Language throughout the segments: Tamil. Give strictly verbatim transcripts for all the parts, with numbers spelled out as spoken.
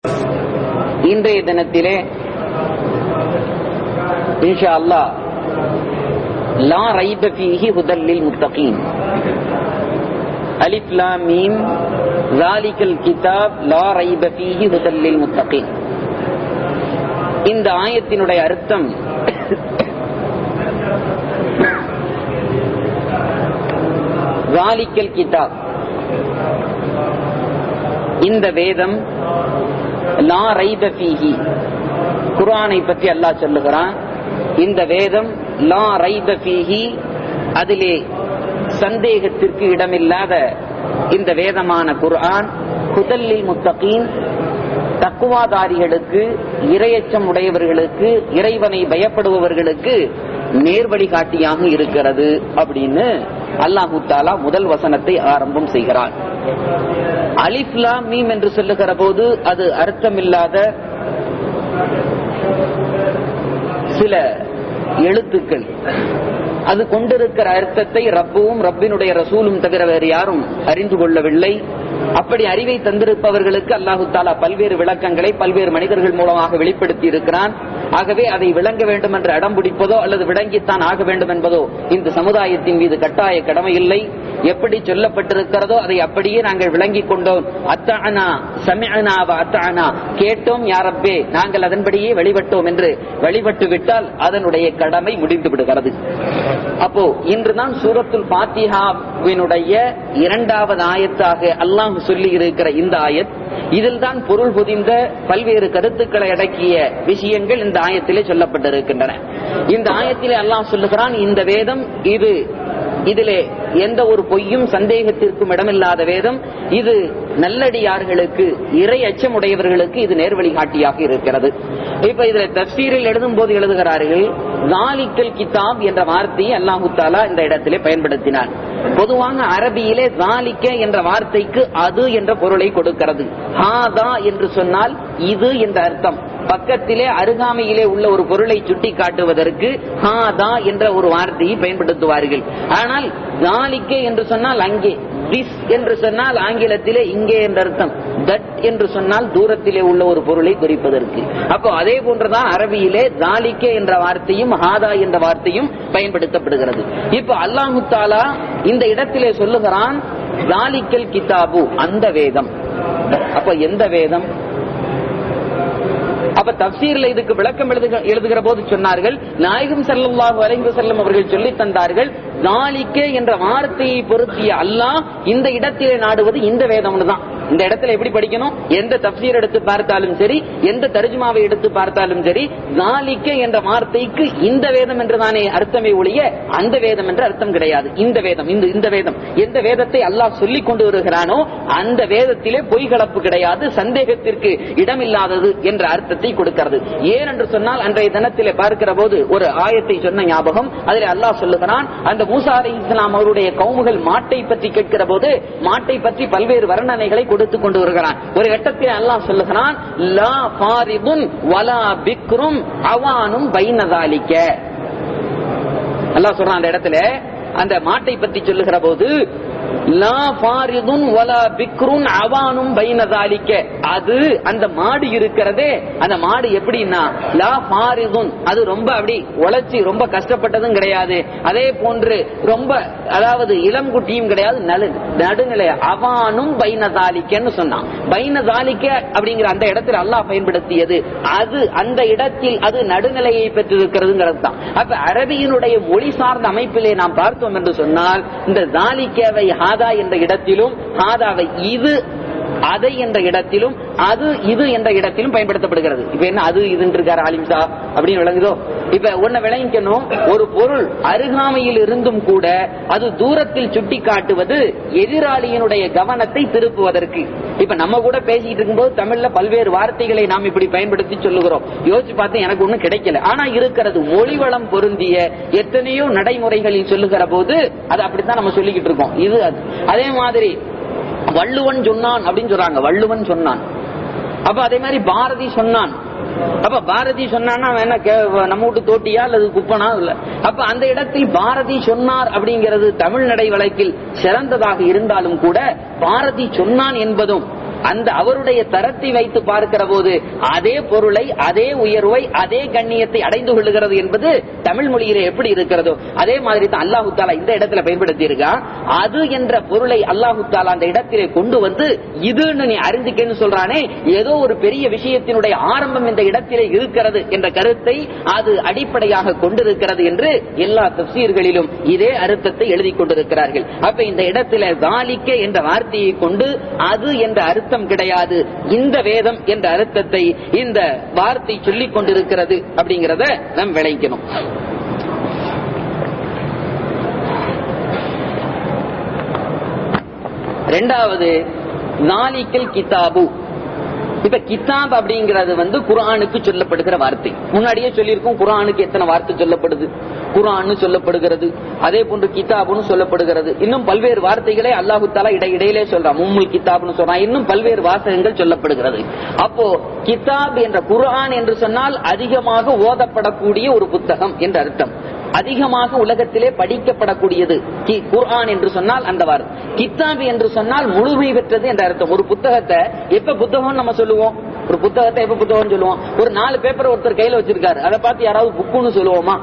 இன்றைய தினத்திலே இன்ஷா அல்லாஹ் லா ரைப ஃபீஹி ஹுதல் லில் முத்தகீன், அலிஃப் லாம் மீம் ஸாலிகல் கிதாப் லா ரைப ஃபீஹி ஹுதல் லில் முத்தகீன். இந்த ஆயத்தினுடைய அர்த்தம் ஸாலிகல் கிதாப், இந்த வேதம், லா ரைப ஃபீஹி, குர்ஆனை பற்றி அல்லாஹ் சொல்லுகிறான். இந்த வேதம் லா ரைப ஃபீஹி, அதிலே சந்தேகத்திற்கு இடமில்லாத இந்த வேதமான குர்ஆன், ஹுதல் லில் முத்தகீன், தக்குவாதாரிகளுக்கு, இறையச்சம் உடையவர்களுக்கு, இறைவனை பயப்படுபவர்களுக்கு நேர்வழி காட்டியாக இருக்கிறது அப்படின்னு அல்லாஹு தஆலா முதல் வசனத்தை ஆரம்பம் செய்கிறான். அலிஃப் லாம் மீம் என்று சொல்லுகிற போது அது அர்த்தமில்லாத சில எழுத்துக்கள், அது கொண்டிருக்கிற அர்த்தத்தை ரப்புவும் ரப்பினுடைய ரசூலும் தவிர வேறு யாரும் அறிந்து கொள்ளவில்லை. அப்படி அறிவை தந்திருப்பவர்களுக்கு அல்லாஹு தஆலா பல்வேறு விளக்கங்களை பல்வேறு மனிதர்கள் மூலமாக வெளிப்படுத்தி இருக்கிறான். ஆகவே அதை விளங்க வேண்டும் என்று அடம் பிடிப்பதோ அல்லது விளங்கித்தான் ஆக வேண்டும் என்பதோ இந்த சமுதாயத்தின் மீது கட்டாய கடமை இல்லை. எப்படி சொல்லப்பட்டிருக்கிறதோ அதை அப்படியே நாங்கள் விளங்கிக் கொண்டோம். அத்தஅனா சமிஅனா வ அத்தஅனா, கேட்டோம் யா ரப்பே, நாங்கள் அதன்படியே வழிபட்டோம் என்று வழிபட்டு விட்டால் அதனுடைய கடமை முடிந்து விடுகிறது. அப்போ இன்றுதான் சூரத்துல் ஃபாத்திஹாவினுடைய இரண்டாவது ஆயத்தாக அல்லாஹ் சொல்லி இருக்கிற இந்த ஆயத், இதில் தான் பொருள் பொதிந்த பல்வேறு கருத்துக்களை அடக்கிய விஷயங்கள் இந்த ஆயத்திலே சொல்லப்பட்டிருக்கின்றன. இந்த ஆயத்திலே அல்லாஹ் சொல்லுகிறான், இந்த வேதம் இது, இதிலே எந்த ஒரு பொய்யும் சந்தேகத்திற்கும் இடமில்லாத வேதம் இது, நல்லடியார்களுக்கு, இறை அச்சமுடையவர்களுக்கு இது நேர்வழி காட்டியாக இருக்கிறது. இப்ப இதுல தஃப்சீரில் எழுதும் போது எழுதுகிறார்கள், ஸாலிகல் கிதாப் என்ற வார்த்தையை அல்லாஹு தஆலா இந்த இடத்திலே பயன்படுத்தினார். பொதுவாக அரபியிலே ஸாலிக என்ற வார்த்தைக்கு அது என்ற பொருளை கொடுக்கிறது. ஹாதா என்று சொன்னால் இது என்ற அர்த்தம். பக்கத்திலே அருகாமையிலே உள்ள ஒரு பொருளை சுட்டி காட்டுவதற்கு ஹாதா என்ற ஒரு வார்த்தையை பயன்படுத்துவார்கள். ஆனால் ஸாலிக என்று சொன்னால் அங்கே, திஸ் என்று சொன்னால் ஆங்கிலத்திலே இங்கே என்ற அர்த்தம், தட் என்று சொன்னால் தூரத்திலே உள்ள ஒரு பொருளை குறிப்பதற்கு. அப்போ அதே போன்றுதான் அரபியிலே ஸாலிக என்ற வார்த்தையும் ஹாதா என்ற வார்த்தையும் பயன்படுத்தப்படுகிறது. இப்போ அல்லாஹு தஆலா இந்த இடத்திலே சொல்லுகிறான் ஸாலிகல் கிதாபு, அந்த வேதம். அப்ப எந்த வேதம்? அப்ப தஃப்சீர்ல இதுக்கு விளக்கம் எழுதுகிற போது சொன்னார்கள், நாயகம் ஸல்லல்லாஹு அலைஹி வஸல்லம் அவர்கள் சொல்லி தந்தார்கள், ஸாலிக என்ற வார்த்தையை பொருத்திய அல்லாஹ் இந்த இடத்திலே நாடுவது இந்த வேதம்னு தான். இந்த இடத்துல எப்படி படிக்கணும்? எந்த தஃப்சீர் எடுத்து பார்த்தாலும் சரி, எந்த தர்ஜுமாவை எடுத்து பார்த்தாலும் சரி, ஸாலிக என்ற வார்த்தைக்கு இந்த வேதம் என்றுதானே அர்த்தமே ஒழிய அந்த வேதம் என்ற அர்த்தம் கிடையாது. இந்த வேதம், இந்த இந்த வேதம், எந்த வேதத்தை அல்லாஹ் சொல்லிக் கொண்டு வருகிறானோ அந்த வேதத்திலே பொய் கலப்பு கிடையாது, சந்தேகத்திற்கு இடமில்லாதது என்ற அர்த்தத்தை கொடுக்கிறது. ஏன் என்று சொன்னால், அன்றைய தினத்திலே பார்க்கிற போது ஒரு ஆயத்தை சொன்ன ஞாபகம், அதில் அல்லாஹ் சொல்லுகிறான், அந்த மூசா அலைஹிஸ்ஸலாம் அவருடைய கவுமுகள் மாட்டை பற்றி கேட்கிற போது மாட்டை பற்றி பல்வேறு வர்ணனைகளை கொடுத்துக் கொண்டு வருகிறான். ஒரு கட்டத்தில் அல்லாஹ் சொல்லுகிறான், லா ஃபாரிதுன் வலா பிக்ரும் அவானும் பைன ஸாலிக. அல்லாஹ் சொல்றான் அந்த இடத்துல, அந்த மாட்டை பற்றி சொல்லுகிற போது லா ஃபாரிதுன் வலா பிக்ருன் அவானும் பைன ஸாலிக, அது அந்த மாடு இருக்கிறதே, அந்த மாடு எப்படின்னா லா ஃபாரிதுன், அது ரொம்ப அப்படி உழைச்சி ரொம்ப கஷ்டப்பட்டதும் கிடையாது, அதே போன்று ரொம்ப அதாவது இளம் குட்டியும் கிடையாது, நடுநிலை. அவானும் பைன ஸாலிகன்னு சொன்னான். பைன ஸாலிக அப்படிங்கிற அந்த இடத்தில் அல்லாஹ் பயன்படுத்தியது அது, அந்த இடத்தில் அது நடுநிலையை பெற்றிருக்கிறதுங்கிறது தான். அப்ப அரபியினுடைய மொழி சார்ந்த அமைப்பிலே நாம் பார்த்தோம் என்று சொன்னால், இந்த ஸாலிகவை ஹாதா என்ற இடத்திலும், ஹாதாவை இது அதை என்ற இடத்திலும், அது இது என்ற இடத்திலும் பயன்படுத்தப்படுகிறது. இப்ப என்ன அது இது இருக்காரு ஆலிம்சா அப்படின்னு விளங்குதோ? இப்ப ஒன்ன விளங்கிக்கணும், ஒரு பொருள் அருகாமையில் இருந்தும் கூட அது தூரத்தில் சுட்டி காட்டுவது எதிராளியினுடைய கவனத்தை திருப்புவதற்கு. இப்ப நம்ம கூட பேசிட்டு இருக்கும்போது தமிழ்ல பல்வேறு வார்த்தைகளை நாம் இப்படி பயன்படுத்தி சொல்லுகிறோம். யோசிச்சு பார்த்து எனக்கு ஒண்ணும் கிடைக்கல, ஆனா இருக்கிறது மொழி வளம் பொருந்திய எத்தனையோ நடைமுறைகளில் சொல்லுகிற போது அது அப்படித்தான் நம்ம சொல்லிக்கிட்டு இருக்கோம். இது அதே மாதிரி வள்ளுவன் சொன்னான் அப்படின்னு சொல்றாங்க, வள்ளுவன் சொன்னான். அப்ப அதே மாதிரி பாரதி சொன்னான். அப்ப பாரதி சொன்னான்னா என்ன, நம்ம வீட்டு தோட்டியா அல்லது குப்பனா இல்ல. அப்ப அந்த இடத்தில் பாரதி சொன்னார் அப்படிங்கிறது தமிழ் நடை வழக்கில் சிறந்ததாக இருந்தாலும் கூட பாரதி சொன்னான் என்பதும் அந்த அவருடைய தரத்தை வைத்து பார்க்கிற போது அதே பொருளை, அதே உயர்வை, அதே கண்ணியத்தை அடைந்து கொள்ளுகிறது என்பது தமிழ் மொழியிலே எப்படி இருக்கிறதோ அதே மாதிரி தான் அல்லாஹு தாலா இந்த இடத்துல பயன்படுத்தி இருக்கா. அது என்ற பொருளை அல்லாஹு தாலா அந்த இடத்திலே கொண்டு வந்து இதுன்னு நீ அறிந்துக்கன்னு சொல்றானே, ஏதோ ஒரு பெரிய விஷயத்தினுடைய ஆரம்பம் இந்த இடத்திலே இருக்கிறது என்ற கருத்தை அது அடிப்படையாக கொண்டிருக்கிறது என்று எல்லா தஃசீர்களிலும் இதே அர்த்தத்தை எழுதி கொண்டிருக்கிறார்கள். அப்ப இந்த இடத்துல தாலிக்க என்ற வார்த்தையை கொண்டு அது என்ற அர்த்தம் கிடையாது, இந்த வேதம் என்ற அர்த்தத்தை இந்த வார்த்தை சொல்லிக் கொண்டிருக்கிறது அப்படிங்கறத நாம் விளங்கணும். இரண்டாவது நாலிக்கல் கிதாபு. இப்ப கிதாப் அப்படிங்கிறது வந்து குர்ஆனுக்கு சொல்லப்படுகிற வார்த்தை. முன்னாடியே சொல்லியிருக்கோம் குர்ஆனுக்கு எத்தனை வார்த்தை சொல்லப்படுது. குர்ஆன் சொல்லப்படுகிறது, அதே போன்று கிதாபுன்னு சொல்லப்படுகிறது. இன்னும் பல்வேறு வார்த்தைகளை அல்லாஹு தஆலா இடையிடையிலே சொல்றான். மும்முல் கிதாப்னு சொல்றான். இன்னும் பல்வேறு வாசகங்கள் சொல்லப்படுகிறது. அப்போ கிதாப் என்ற குர்ஆன் என்று சொன்னால் அதிகமாக ஓதப்படக்கூடிய ஒரு புத்தகம் என்ற அர்த்தம். அதிகமாக உலகத்திலே படிக்கப்படக்கூடியது குர்ஆன் என்று சொன்னால் அந்த வார்த்தை. கிதாப் என்று சொன்னால் முழுமை பெற்றது என்ற அர்த்தம். ஒரு புத்தகத்தை எப்ப புத்தகம் நம்ம சொல்லுவோம்? ஒரு புத்தகத்தை எப்ப புத்தகம் சொல்லுவோம்? ஒரு நாலு பேப்பர் ஒருத்தர் கையில வச்சிருக்காரு, அதை பார்த்து யாராவது புக்குன்னு சொல்லுவோமா?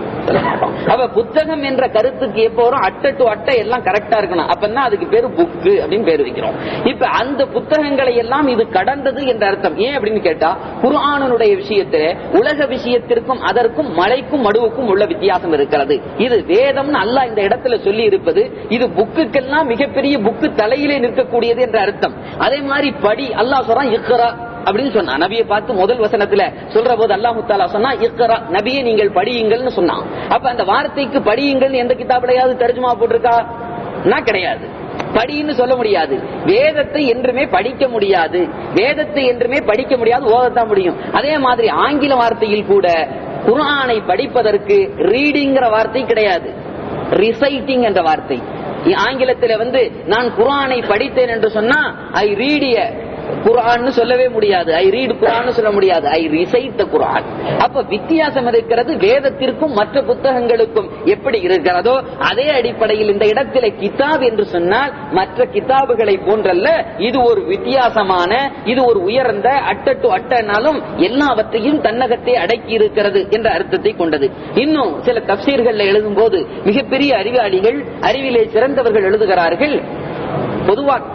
அப்ப புத்தகம் என்ற கருத்துக்கு எப்போ வரும்? அட்டை டு அட்டை எல்லாம் கரெக்டா இருக்கணும். அப்பதான் அதுக்கு பேரு புக்கு அப்படின்னு பேர் வைக்கிறோம். இப்ப அந்த புத்தகங்களை எல்லாம் இது கடந்தது என்ற அர்த்தம். ஏன் அப்படின்னு கேட்டா குர்ஆனுடைய விஷயத்திலே உலக விஷயத்திற்கும் அதற்கும் மலைக்கும் மடுவுக்கும் உள்ள வித்தியாசம் இருக்கிறது. இது வேதம் அல்லாஹ் இந்த இடத்துல சொல்லி இருப்பது. இது புக்குக்கெல்லாம் மிகப்பெரிய புக்கு தலையிலே நிற்கக்கூடியது என்ற அர்த்தம். அதே மாதிரி படி அல்லாஹ் சொல்றான் இக்ரா அப்படின்னு சொன்னா. நபியை பார்த்து முதல் வசனத்துல சொல்ற போது அல்லாஹு தஆலா சொன்னா இக்ரா, நபியை நீங்கள் படியுங்கள்னு சொன்னான். அப்ப அந்த வார்த்தைக்கு படியுங்கள் எந்த கிதாபிலையாவது தர்ஜுமா போட்டிருக்கா? கிடையாது. படின்னு சொல்ல முடியாது. வேதத்தை என்றுமே படிக்க முடியாது. வேதத்தை என்றுமே படிக்க முடியாது, ஓதத்தான் முடியும். அதே மாதிரி ஆங்கில வார்த்தையில் கூட குர்ஆனை படிப்பதற்கு ரீடிங்கிற வார்த்தை கிடையாது, ரிசைட்டிங் என்ற வார்த்தை. ஆங்கிலத்தில வந்து நான் குர்ஆனை படித்தேன் என்று சொன்னா ஐ ரீட் குர்ஆன் சொல்லவே முடியாது, ஐ ரீட் குர்ஆன் சொல்ல முடியாது, ஐ ரிசைட் தி குர்ஆன். அப்ப வித்தியாசம் இருக்கிறது. வேதத்திற்கும் மற்ற புத்தகங்களுக்கும் எப்படி இருக்கிறதோ அதே அடிப்படையில் இந்த இடத்துல கிதாப் என்று சொன்னால் மற்ற கிதாபுகளை போன்றல்ல, இது ஒரு வித்தியாசமான, இது ஒரு உயர்ந்த அட்ட டு அட்டனாலும் எல்லாவற்றையும் தன்னகத்தை அடக்கி இருக்கிறது என்ற அர்த்தத்தை கொண்டது. இன்னும் சில தஃசீர்கள் எழுதும் போது மிகப்பெரிய அறிவாளிகள், அறிவிலே சிறந்தவர்கள் எழுதுகிறார்கள், பொதுவாக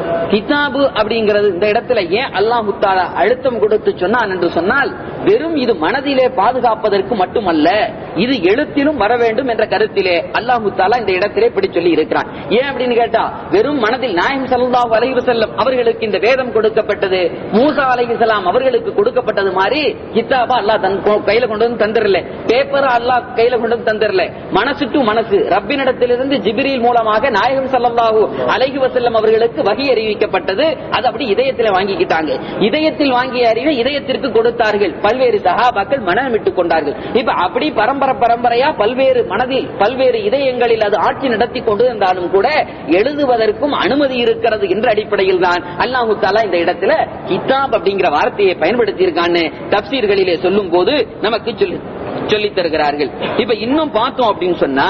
கிதாபு அப்படிங்கிறது இந்த இடத்துல ஏன் அல்லாஹ் தஆலா அழுத்தம் கொடுத்து சொன்னான் என்று சொன்னால் வெறும் இது மனதிலே பாதுகாப்பதற்கு மட்டுமல்ல, இது எழுத்திலும் வர வேண்டும் என்ற கருத்திலே அல்லாஹ் தஆலா இந்த இடத்திலே இப்படி சொல்லி இருக்கிறான். ஏன் அப்படின்னு கேட்டா வெறும் மனதில் நாயகம் ஸல்லல்லாஹு அலைஹி வஸல்லம் அவர்களுக்கு இந்த வேதம் கொடுக்கப்பட்டது, மூசா அலைஹிஸ்ஸலாம் அவர்களுக்கு கொடுக்கப்பட்டது மாதிரி கிதாபா அல்லாஹ் தன் கையில கொண்டு வந்து தந்திரல, பேப்பர் அல்லாஹ் கையில கொண்டு வந்து தந்திரல. மனசு டு மனசு ரப்பினிடத்திலிருந்து ஜிப்ரீல் மூலமாக நாயகம் ஸல்லல்லாஹு அலைஹி வஸல்லம் அவர்களுக்கு வஹி அறிவிக்கப்பட்டது. அது அப்படி இதயத்தில் வாங்கிக்கிட்டாங்க. இதயத்தில் வாங்கிய அறிவை இதயத்திற்கு கொடுத்தார்கள். பல்வேறு சஹாபாக்கள் மனம் விட்டுக் கொண்டார்கள். இப்ப அப்படி பரம்பரை பரம்பரையா பல்வேறு மனதில் பல்வேறு இதயங்களில் அது ஆட்சி நடத்தி கொண்டு இருந்தாலும் கூட எழுதுவதற்கும் அனுமதி இருக்கிறது என்ற அடிப்படையில் தான் அல்லாஹ் தஆலா இந்த இடத்துல கிதாப் அப்படிங்கிற வார்த்தையை பயன்படுத்தி இருக்கான்னு தஃசீர்களிலே சொல்லும் போது நமக்கு சொல்லி சொல்லி தருகிறார்கள். இப்ப இன்னும் பார்த்தோம் அப்படின்னு சொன்னா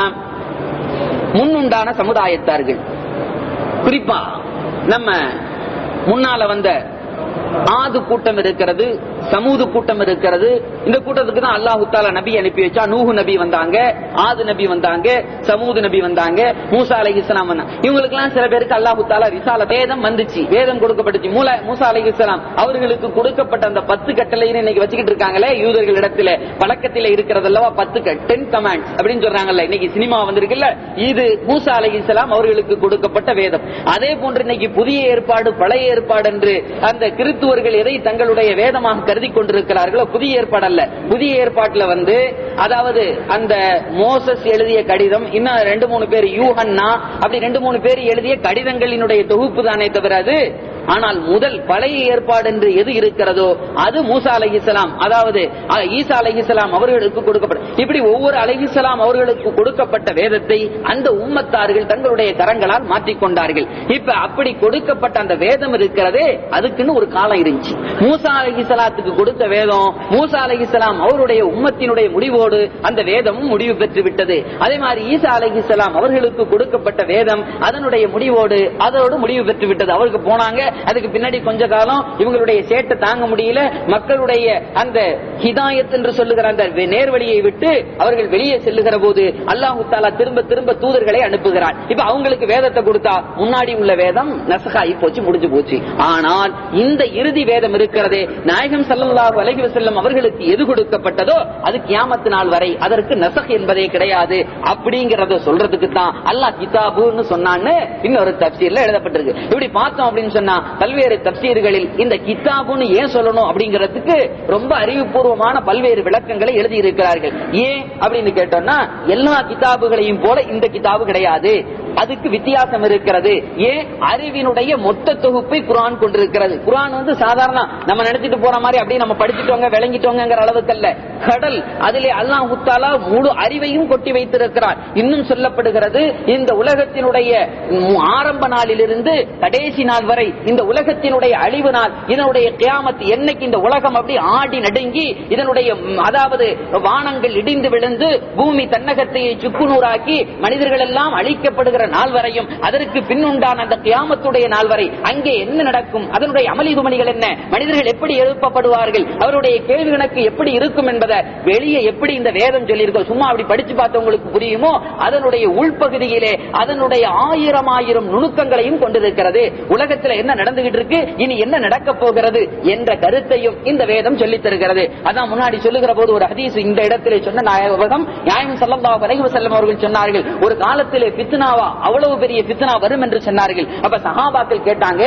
முன்னுண்டான சமுதாயத்தார்கள், குறிப்பா நம்ம முன்னால வந்த ஆது கூட்டம் இருக்கிறது, சமூது கூட்டம் இருக்கிறது. இந்த கூட்டத்துக்கு தான் அல்லாஹ் தஆலா நபி அனுப்பி வச்சா. நூஹ் நபி வந்தாங்க, ஆது நபி வந்தாங்க, சமூது நபி வந்தாங்க, மூசா அலைஹிஸ்ஸலாம் வந்தாங்க. இவங்களுக்கு எல்லாம் சில பேருக்கு அல்லாஹ் தஆலா ரிசால வேதம் வந்துச்சு, வேதம் கொடுக்கப்பட்டுச்சு. மூசா அலைஹிஸ்ஸலாம் அவர்களுக்கு கொடுக்கப்பட்ட அந்த பத்து கட்டளைன்னு இன்னைக்கு வச்சுக்கிட்டு இருக்காங்களே யூதர்கள் இடத்துல பழக்கத்தில் இருக்கிறதல்லவா பத்து டென் கமாண்ட்ஸ் அப்படின்னு சொல்றாங்கல்ல. இன்னைக்கு சினிமா வந்திருக்குல்ல, இது மூசா அலைஹிஸ்ஸலாம் அவர்களுக்கு கொடுக்கப்பட்ட வேதம். அதே போன்று இன்னைக்கு புதிய ஏற்பாடு பழைய ஏற்பாடு என்று அந்த கிறிஸ்துவர்கள் எதை தங்களுடைய வேதமாக கருதி கொண்டிருக்கிறார்களோ, புதிய ஏற்பாடு அல்ல. புதிய ஏற்பாட்டுல வந்து அதாவது அந்த மோசஸ் எழுதிய கடிதம், இன்னும் ரெண்டு மூணு பேர் யூஹன்னா அப்படி ரெண்டு மூணு பேர் எழுதிய கடிதங்களினுடைய தொகுப்பு தானே தவிர அது. ஆனால் முதல் பழைய ஏற்பாடு என்று எது இருக்கிறதோ அது மூசா அலைஹிஸ்ஸலாம் அதாவது ஈசா அலைஹிஸ்ஸலாம் அவர்களுக்கு கொடுக்கப்பட்ட, இப்படி ஒவ்வொரு அலைஹிஸ்ஸலாம் அவர்களுக்கு கொடுக்கப்பட்ட வேதத்தை அந்த உம்மத்தார்கள் தங்களுடைய கரங்களால் மாற்றிக்கொண்டார்கள். இப்ப அப்படி கொடுக்கப்பட்ட அந்த வேதம் இருக்கிறதே அதுக்குன்னு ஒரு காலம் இருந்துச்சு. மூசா அலைஹிஸ்ஸலாத்துக்கு கொடுத்த வேதம் மூசா அலைஹிஸ்ஸலாம் அவருடைய உம்மத்தினுடைய முடிவோடு அந்த வேதமும் முடிவு பெற்று விட்டது. அதே மாதிரி ஈசா அலைஹிஸ்ஸலாம் அவர்களுக்கு கொடுக்கப்பட்ட வேதம் அதனுடைய முடிவோடு அதோடு முடிவு பெற்று விட்டது. அவருக்கு போனாங்க அதுக்கு பின்னாடி கொஞ்ச காலம் இவங்களுடைய சேட்டை தாங்க முடியல, மக்களுடைய அந்த ஹிதாயத் என்று சொல்லுகிற அந்த நேர்வழியை விட்டு அவர்கள் வெளியே செல்லுகிற போது அல்லாஹு தஆலா திரும்ப திரும்ப தூதர்களை அனுப்புகிறான். இப்ப அவங்களுக்கு வேதத்தை கொடுத்தா முன்னாடி உள்ள வேதம் நஸ்காயி போச்சு, முடிஞ்சு போச்சு. ஆனால் இந்த இறுதி வேதம் இருக்கிறதே, நாயகம் ஸல்லல்லாஹு அலைஹி வஸல்லம் அவர்களுக்கு எது கொடுக்கப்பட்டதோ அது கியாமத் நாள் வரை அதற்கு நஸ்க் என்பதே கிடையாது. அப்படிங்கறத சொல்றதுக்கு தான் அல்லாஹ் கிதாபுன்னு சொன்னான்னு இன்னொரு தஃசீர்ல எழுதப்பட்டிருக்கு. இப்படி பார்த்தோம் அப்படின்னு சொன்னா பல்வேறு தஃசீர்களில் இந்த கிதாபுன்னு ஏன் சொல்லணும் அப்படிங்கிறதுக்கு ரொம்ப அறிவுபூர்வமான பல்வேறு விளக்கங்களை எழுதி இருக்கிறார்கள். ஏன் அப்படின்னு கேட்டோம்னா, எல்லா கிதாபுகளையும் போல இந்த கிதாபு கிடையாது, அதுக்கு வித்தியாசம் இருக்கிறது. ஏன்? அறிவினுடைய மொத்த தொகுப்பை குர்ஆன் கொண்டிருக்கிறது. குர்ஆன் வந்து சாதாரண நம்ம நினைச்சிட்டு போற மாதிரி அப்படியே நம்ம படிச்சுட்டோங்க விளங்கிட்டோங்கிற அளவுக்கு அல்ல, கடல். அதிலே அல்லாஹ் தஆலா முழு அறிவையும் கொட்டி வைத்திருக்கிறார். இன்னும் சொல்லப்படுகிறது, இந்த உலகத்தினுடைய ஆரம்ப நாளிலிருந்து கடைசி நாள் வரை இந்த உலகத்தினுடைய அழிவு நாள், இதனுடைய கியாமத் என்னைக்கு இந்த உலகம் அப்படி ஆடி நடுங்கி இதனுடைய அதாவது வானங்கள் இடிந்து விழுந்து பூமி தன்னகத்தையை சுக்குநூறாக்கி மனிதர்கள் எல்லாம் அழிக்கப்படுகிற நாள் வரையும், அதற்கு பின்னுண்டான அந்த கியாமத்துடைய நாள் வரை அங்கே என்ன நடக்கும், அதனுடைய அமளி துமணிகள் என்ன, மனிதர்கள் எப்படி எழுப்பப்படுவார்கள், அவருடைய கேள்வி கணக்கு எப்படி இருக்கும் என்பதை வெளியே எப்படி இந்த வேதம் சொல்லியிருக்கோம். சும்மா அப்படி படிச்சு பார்த்தவங்களுக்கு புரியுமோ, அதனுடைய உள்பகுதியிலே அதனுடைய ஆயிரம் ஆயிரம் நுணுக்கங்களையும் கொண்டிருக்கிறது. உலகத்தில் என்ன நடந்துகிட்டு இருக்கு, இனி என்ன நடக்க போகிறது என்ற கருத்தையும் இந்த வேதம் சொல்லித் தருகிறது. அதான் முன்னாடி சொல்லுகிற போது ஒரு ஹதீஸ் இந்த இடத்திலே சொன்ன நாயகம் நாயகம் ஸல்லல்லாஹு அலைஹி வஸல்லம் அவர்கள் சொன்னார்கள், ஒரு காலத்திலே ஃபித்னாவா அவ்வளவு பெரிய ஃபித்னா வரும் என்று சொன்னார்கள். அப்ப சஹாபாக்கள் கேட்டாங்க,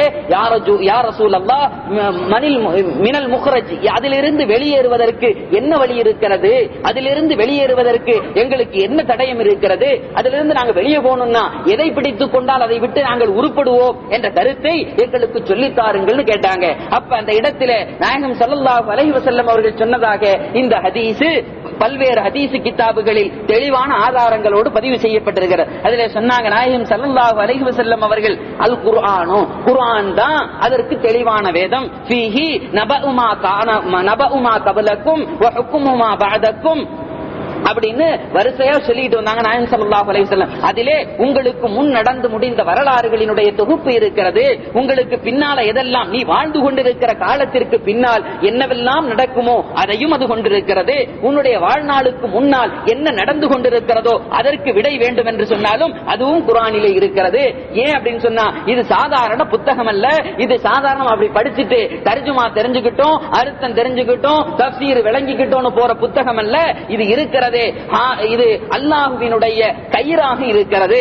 யா ரசூலல்லாஹ் மனில் மினல் முக்ரஜ், அதிலிருந்து வெளியேறுவதற்கு என்ன வழி இருக்கிறது, அதிலிருந்து வெளியேறுவதற்கு எங்களுக்கு என்ன தடயம் இருக்கிறது, அதிலிருந்து நாங்கள் வெளியே போகணும்னா எதை பிடித்துக் கொண்டால் அதை விட்டு நாங்கள் உருப்படுவோம் என்ற கருத்தை எங்களுக்கு சொல்லித்தாருங்கள் கேட்டாங்க. அப்ப அந்த இடத்திலே நாயகம் ஸல்லல்லாஹு அலைஹி வஸல்லம் அவர்கள் சொன்னதாக இந்த ஹதீஸ் பல்வேறு ஹதீஸ் கிதாபுகளில் தெளிவான ஆதாரங்களோடு பதிவு செய்யப்பட்டிருக்கிறது. அதிலே சொன்னாங்க நாயகம் ஸல்லல்லாஹு அலைஹி வஸல்லம் அவர்கள், அல் குர்ஆனு, குர்ஆன் தான் அதற்கு தெளிவான வேதம். ஃபீஹி நபஉமா கான நபஉமா கபலக்கும் வ ஹுக்முமா பஅதக்கும் அப்படின்னு வரிசையா சொல்லிட்டு வந்தாங்க நாயகம் ஸல்லல்லாஹு அலைஹி வஸல்லம். அதிலே உங்களுக்கு முன் நடந்து முடிந்த வரலாறுகளினுடைய தொகுப்பு இருக்கிறது. உங்களுக்கு பின்னால எதெல்லாம் நீ வாழ்ந்து கொண்டிருக்கிற காலத்திற்கு பின்னால் என்னவெல்லாம் நடக்குமோ அதையும் அது கொண்டிருக்கிறது. உன்னுடைய வாழ்நாளுக்கு முன்னால் என்ன நடந்து கொண்டிருக்கிறதோ அதற்கு விடை வேண்டும் என்று சொன்னாலும் அதுவும் குர்ஆனிலே இருக்கிறது. ஏன் அப்படின்னு சொன்னா, இது சாதாரண புத்தகம் அல்ல, இது சாதாரண அப்படி படிச்சுட்டு தர்ஜுமா தெரிஞ்சுக்கிட்டோம், அர்த்தம் தெரிஞ்சுக்கிட்டோம், தஃசீர் விளங்கிக்கிட்டோம்னு போற புத்தகம் அல்ல. இது இருக்கிறது, இது அல்லாஹ்வினுடைய கயிறாக இருக்கிறது.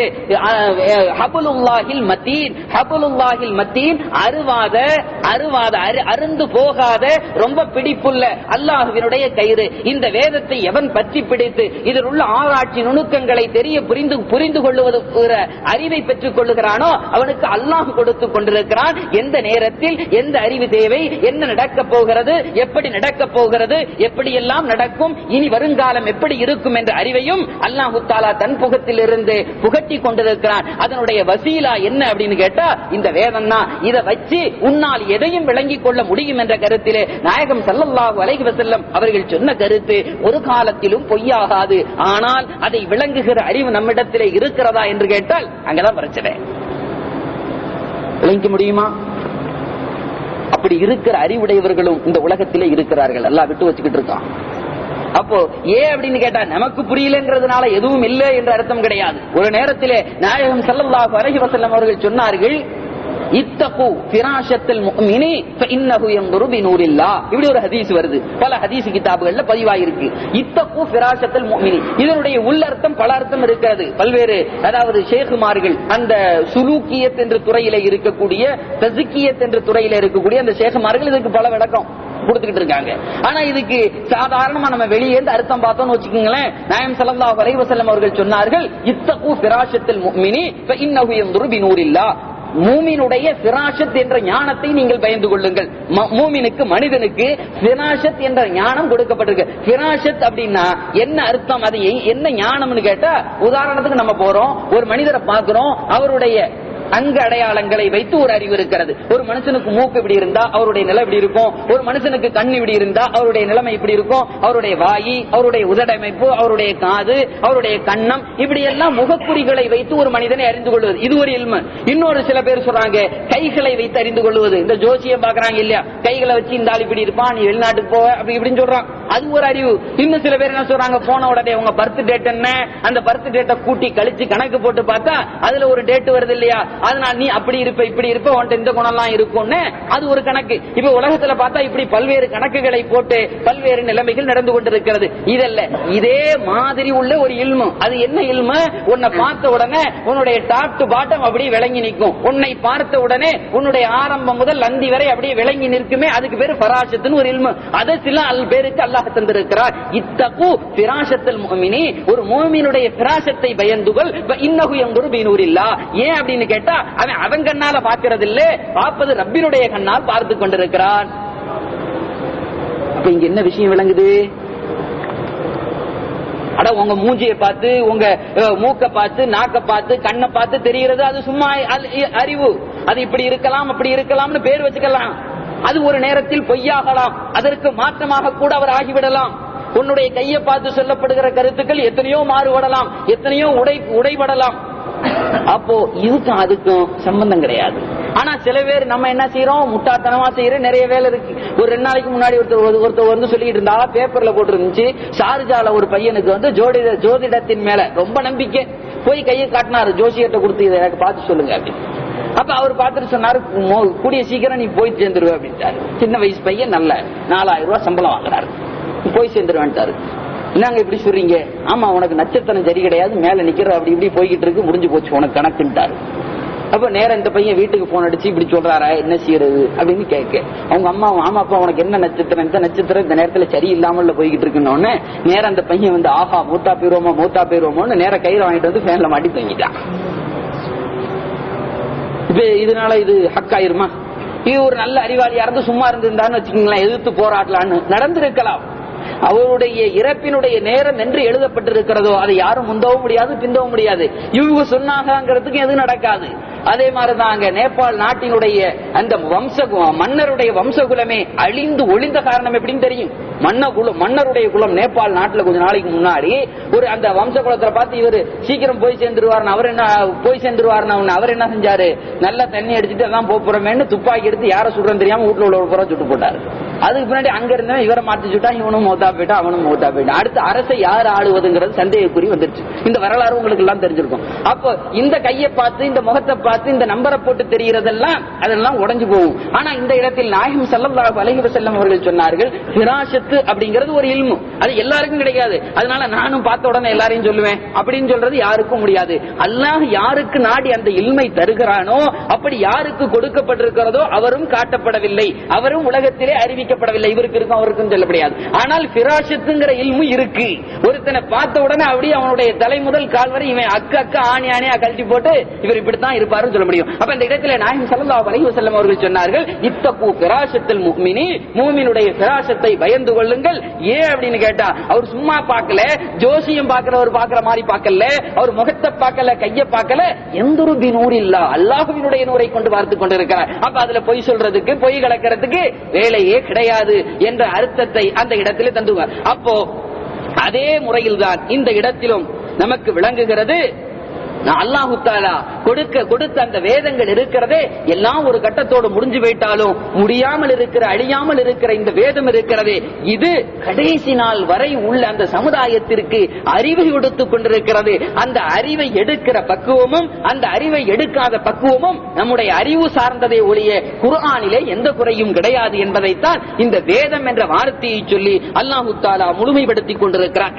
ஹபுலுல்லாஹில் மத்தீன், ஹபுலுல்லாஹில் மத்தீன், அறுவாத அறுவாத அருந்து போகாத ரொம்ப பிடிப்புள்ள அல்லாஹ்வினுடைய கயிறு. இந்த வேதத்தை எவன் பற்றி பிடித்து இதில் உள்ள ஆராய்ச்சி நுணுக்கங்களை தெரிய புரிந்து புரிந்து கொள்வது அறிவை பெற்றுக் கொள்ளுகிறானோ அவனுக்கு அல்லாஹ் கொடுத்துக் கொண்டிருக்கிறான். எந்த நேரத்தில் எந்த அறிவு தேவை, என்ன நடக்கப் போகிறது, எப்படி நடக்கப் போகிறது, எப்படியெல்லாம் நடக்கும், இனி வருங்காலம் எப்படி இருக்கும் என்ற அறிவையும் அல்லாஹ் தஆலா தன் புகத்தில் இருந்து புகட்டி கொண்டிருக்கிறான். அதனுடைய வசீலா என்ன அப்படின்னு கேட்டா இந்த வேதம் தான். இதை வச்சு உன்னால் எதையும் விளங்கிக் கொள்ள முடியும் என்ற கருத்திலே நாயகம் ஸல்லல்லாஹு அலைஹி வஸல்லம் அவர்கள் சொன்ன கருத்து ஒரு காலத்திலும் பொய்யாகாது. ஆனால் அதை விளங்குகிற அறிவு நம்மிடத்திலே இருக்கிறதா என்று கேட்டால் அங்கதான் பிரச்சனை. விளங்க முடியுமா? அப்படி இருக்கிற அறிவுடையவர்களும் இந்த உலகத்திலே இருக்கிறார்கள். எல்லாம் விட்டு வச்சுக்கிட்டு இருக்கான். அப்போ ஏன் அப்படின்னு கேட்டா நமக்கு புரியலங்கிறதுனால எதுவும் இல்லை என்ற அர்த்தம் கிடையாது. ஒரு நேரத்திலே நாயகம் ஸல்லல்லாஹு அலைஹி வஸல்லம் அவர்கள் சொன்னார்கள், இத்தகு ஃபிராஷத்துல் முஃமினி ஃபஇன்னஹு யன்துரு பினூரில்லாஹ். இப்படி ஒரு ஹதீஸ் வருது, பல ஹதீஸ் கிதாபுகள்ல பதிவாயிருக்கு. இத்தகு ஃபிராஷத்துல் முஃமினி, இதனுடைய உள்ளர்த்தம் பல அர்த்தம் இருக்கிறது. பல்வேறு அதாவது ஷேகுமார்கள் அந்த சுலூக்கியத் என்ற துறையில இருக்கக்கூடிய, தஸ்கியத் என்ற துறையில இருக்கக்கூடிய அந்த ஷேகுமார்கள் இதுக்கு பல விளக்கம் கொடுத்துக்கிட்டு இருக்காங்க. ஆனா இதுக்கு சாதாரணமா நம்ம வெளியே இருந்து அர்த்தம் பார்த்தோம்னு வச்சுக்கோங்களேன், நாயகம் ஸல்லல்லாஹு அலைஹி வஸல்லம் அவர்கள் சொன்னார்கள், இத்தகு ஃபிராஷத்துல் முஃமினி ஃபஇன்னஹு யன்துரு பினூரில்லாஹ். மூமினுடைய ஃபிராஷத் என்ற ஞானத்தை நீங்கள் பயந்து கொள்ளுங்கள். மூமினுக்கு, மனிதனுக்கு ஃபிராஷத் என்ற ஞானம் கொடுக்கப்பட்டிருக்கு. ஃபிராஷத் அப்படின்னா என்ன அர்த்தம், அது என்ன ஞானம்னு கேட்டா, உதாரணத்துக்கு நம்ம போறோம், ஒரு மனிதரை பார்க்கிறோம், அவருடைய அங்க அடையாளங்களை வைத்து ஒரு அறிவு இருக்கிறது. ஒரு மனுஷனுக்கு மூக்கு இப்படி இருந்தா அவருடைய நிலை இப்படி இருக்கும், ஒரு மனுஷனுக்கு கண் இப்படி இருந்தா அவருடைய நிலைமை இப்படி இருக்கும், அவருடைய வாயி, அவருடைய உதடமைப்பு, அவருடைய காது, அவருடைய கண்ணம், இப்படி எல்லாம் முகக்குறிகளை வைத்து ஒரு மனிதனை அறிந்து கொள்வது, இது ஒரு இல்மு. இன்னொரு சில பேர் சொல்றாங்க கைகளை வைத்து அறிந்து கொள்வது. இந்த ஜோசியம் பாக்குறாங்க இல்லையா, கைகளை வச்சு இந்த ஆள் இப்படி இருப்பான், நீ வெளிநாட்டுக்கு போவ அப்படி இப்படின்னு சொல்றான், அது ஒரு அறிவு. இன்னும் சில பேர் என்ன சொல்றாங்க, போன உடனே உங்க பர்த் டேட் என்ன, அந்த பர்த் டேட்டை கூட்டி கழிச்சு கணக்கு போட்டு பார்த்தா அதுல ஒரு டேட் வருது இல்லையா, அதனால நீ அப்படி இருப்ப இப்படி இருப்ப உன்ட்ட இந்த குணம் எல்லாம் இருக்கும்னு அது ஒரு கணக்கு. இப்ப உலகத்துல பார்த்தா இப்படி பல்வேறு கணக்குகளை போட்டு பல்வேறு நிலைமைகள் நடந்து கொண்டிருக்கிறது. இதல்ல, இதே மாதிரி உள்ள ஒரு இல்மு. அது என்ன இல்மு? உன்னை பார்த்த உடனே உன்னுடைய டாப் டு பாட்டம் அப்படியே விளங்கி நிற்கும். உன்னை பார்த்த உடனே உன்னுடைய ஆரம்பம் முதல் அந்தி வரை அப்படியே விளங்கி நிற்குமே, அதுக்கு பேரு ஃபராஷத்துன்னு ஒரு இல்மு. அதை சில அல் பேருக்கு அல்லாஹ் தந்திருக்கிறார். இத்தகு ஃபிராஷத்துல் முஃமினி, ஒரு முஃமினுடைய ஃபிராஷத்தை பயந்துகள், இன்னஹு யன்துரு பினூரில்லாஹ். ஏன் அப்படின்னு கேட்டா அவன் அவன் கண்ணால பார்க்கிறது இல்ல, பார்ப்பது ரப்பினுடைய கண்ணால் பார்த்து கொண்டிருக்கிறான். அப்ப இங்க என்ன விஷயம் விளங்குது? அட உங்க மூஞ்சியை பார்த்து, உங்க மூக்க பார்த்து, நாக்க பார்த்து, கண்ணை பார்த்து தெரிகிறது, அது சும்மா அறிவு. அது இப்படி இருக்கலாம் அப்படி இருக்கலாம்னு பேர் வச்சுக்கலாம். அது ஒரு நேரத்தில் பொய்யாகலாம், அதற்கு மாற்றமாக கூட அவர் ஆகிவிடலாம். உன்னுடைய கையை பார்த்து சொல்லப்படுகிற கருத்துக்கள் எத்தனையோ மாறுபடலாம், எத்தனையோ உடை உடைபடலாம். அப்போ இதுக்கும் அதுக்கும் சம்பந்தம் கிடையாது. ஆனா சில பேர் நம்ம என்ன செய்யறோம், முட்டாத்தனமா செய்யற நிறைய வேலை இருக்கு. ஒரு ரெண்டு நாளைக்கு முன்னாடி ஒருத்தர் ஒருத்தர் வந்து சொல்லிட்டு இருந்தா, பேப்பர்ல போட்டு இருந்துச்சு, ஷார்ஜால ஒரு பையனுக்கு வந்து ஜோதிட ஜோதிடத்தின் மேல ரொம்ப நம்பிக்கை, போய் கையை காட்டினாரு, ஜோசியத்தை கொடுத்து இதை எனக்கு பார்த்து சொல்லுங்க அப்படின்னு. அப்ப அவர் பார்த்துட்டு சொன்னாரு, கூடிய சீக்கிரம் நீ போய் சேர்ந்துருவ அப்படின்ட்டாரு. சின்ன வயசு பையன், நல்ல நாலாயிரம் ரூபாய் சம்பளம் வாங்குறாரு, போய் சேர்ந்துருவான்ட்டாரு. என்னங்க இப்படி சொல்றீங்க? ஆமா, உனக்கு நட்சத்திரம் சரி கிடையாது, மேல நிக்கிற அப்படி இப்படி போய்கிட்டு இருக்கு, முடிஞ்சு போச்சு உனக்கு கணக்குன்ட்டாரு. அப்ப நேரம் இந்த பையன் வீட்டுக்கு போன் அடிச்சு இப்படி சொல்றாரா, என்ன செய்யறது அப்படின்னு கேட்க, அவங்க அம்மா, ஆமாப்பா உனக்கு என்ன நட்சத்திரம், இந்த நட்சத்திரம் இந்த நேரத்துல சரி இல்லாமல் போய்கிட்டு இருக்குன்னு நேரம் அந்த பையன் வந்து, ஆஹா மூத்தா போயிருவோமா மூத்தா போயிருவோமோன்னு நேரம் கையில வாங்கிட்டு வந்து ஃபேன்ல மாட்டி தூங்கிட்டான். இப்ப இதனால இது ஹக்காயிருமா? இது ஒரு நல்ல அறிவாளியா இருந்து சும்மா இருந்திருந்தான்னு வச்சுக்கீங்களேன், எதிர்த்து போராடலான்னு நடந்திருக்கலாம். அவருடைய இறப்பினுடைய நேரம் என்று எழுதப்பட்டிருக்கிறதோ அதை யாரும் முந்தவும் முடியாது, பிந்தவும் முடியாது. இவங்க சொன்னாங்கிறதுக்கு எதுவும் நடக்காது. அதே மாதிரிதாங்க நேபாள் நாட்டினுடைய அந்த வம்ச மன்னருடைய வம்சகுலமே அழிந்து ஒளிந்த காரணம் எப்படின்னு தெரியும். மன்ன குலம் மன்னருடைய குலம் நேபாள் நாட்டுல கொஞ்ச நாளைக்கு முன்னாடி ஒரு அந்த வம்ச குலத்தை பார்த்து இவர் சீக்கிரம் போய் சேர்ந்துருவார், அவர் என்ன போய் சேர்ந்துருவார், அவர் என்ன செஞ்சாரு, நல்லா தண்ணி அடிச்சுட்டு எல்லாம் போறோமேன்னு துப்பாக்கி எடுத்து யாரை சுடுறன்னு தெரியாம வீட்டுல உள்ள ஒரு புறம் சுட்டு போட்டாரு. அதுக்கு பின்னாடி அங்க இருந்தவன் இவரை மாத்தி சுட்டா, இவனும் மௌத்தா போயிட்டா, அவனும் மௌத்தா போயிட்டா. அடுத்து அரசை யார் ஆளுவதுங்கிறது சந்தேகக்குறி வந்துருச்சு. இந்த வரலாறு உங்களுக்கு எல்லாம் தெரிஞ்சிருக்கும். அப்போ இந்த கையை பார்த்து, இந்த முகத்தை பார்த்து, இந்த நம்பரை போட்டு தெரிகிறதெல்லாம் அதெல்லாம் உடைஞ்சு போகும். ஆனா இந்த இடத்தில் நாயகம் ஸல்லல்லாஹு அலைஹி வஸல்லம் அவர்கள் சொன்னார்கள், ஃபிராஷத்து அப்படிங்கிறது ஒரு இல்மு, அது எல்லாருக்கும் கிடைக்காது. அதனால நானும் பார்த்த உடனே எல்லாரையும் சொல்லுவேன் அப்படின்னு சொல்றது யாருக்கும் முடியாது. அல்லாஹ் யாருக்கு நாடி அந்த இல்மை தருகிறானோ, அப்படி யாருக்கு கொடுக்கப்பட்டிருக்கிறதோ அவரும் காட்டப்படவில்லை, அவரும் உலகத்திலே அறிவிக்கப்படவில்லை. இவருக்கு இருக்கும் அவருக்கும் சொல்ல முடியாது. ஆனால் ஃபிராஷத்துங்கிற இல்மு இருக்கு. ஒருத்தனை பார்த்த உடனே அப்படியே அவனுடைய தலை முதல் கால் வரை இவன் அக்க அக்க ஆணி ஆணியா கழட்டி போட்டு இவர் இப்படித்தான் இருப்பாருன்னு சொல்ல முடியும். அப்ப இந்த இடத்துல நாயகம் ஸல்லல்லாஹு அலைஹி வஸல்லம் அவர்கள் சொன்னார்கள், இத்தகு ஃபிராஷத்துல் முஃமினி, மூமினுடைய ஃபிராஷத்தை பயந்து கொள்ளுங்கள். ஏன் அப்படின்னு கேட்டா, அவர் சும்மா பார்க்கல, ஜோசியம் பார்க்கிறவர் பார்க்கிற மாதிரி பார்க்கல, அவர் முகத்தை பார்க்கல, கையை பார்க்கல, எந்தொரு பினூரில்லா, அல்லாஹ்வினுடைய நூரை கொண்டு பார்த்து கொண்டிருக்கிறார். அப்ப அதுல பொய் சொல்றதுக்கு, பொய் கலக்கிறதுக்கு வேலையே கிடையாது என்ற அர்த்தத்தை அந்த இடத்திலே தந்துவார். அப்போ அதே முறையில் தான் இந்த இடத்திலும் நமக்கு விளங்குகிறது. அல்லாஹு தஆலா கொடுக்க கொடுத்த அந்த வேதங்கள் இருக்கிறதே எல்லாம் ஒரு கட்டத்தோடு முடிஞ்சு போயிட்டாலும் முடியாமல் இருக்கிற, அழியாமல் இருக்கிற இந்த வேதம் இருக்கிறதே, இது கடைசி நாள் வரை உள்ள அந்த சமுதாயத்திற்கு அறிவை கொடுத்துக் கொண்டிருக்கிறது. அந்த அறிவை எடுக்கிற பக்குவமும் அந்த அறிவை எடுக்காத பக்குவமும் நம்முடைய அறிவு சார்ந்ததை ஒழிய குர்ஆனிலே எந்த குறையும் கிடையாது என்பதைத்தான் இந்த வேதம் என்ற வார்த்தையை சொல்லி அல்லாஹு தஆலா முழுமைப்படுத்திக் கொண்டிருக்கிறார்.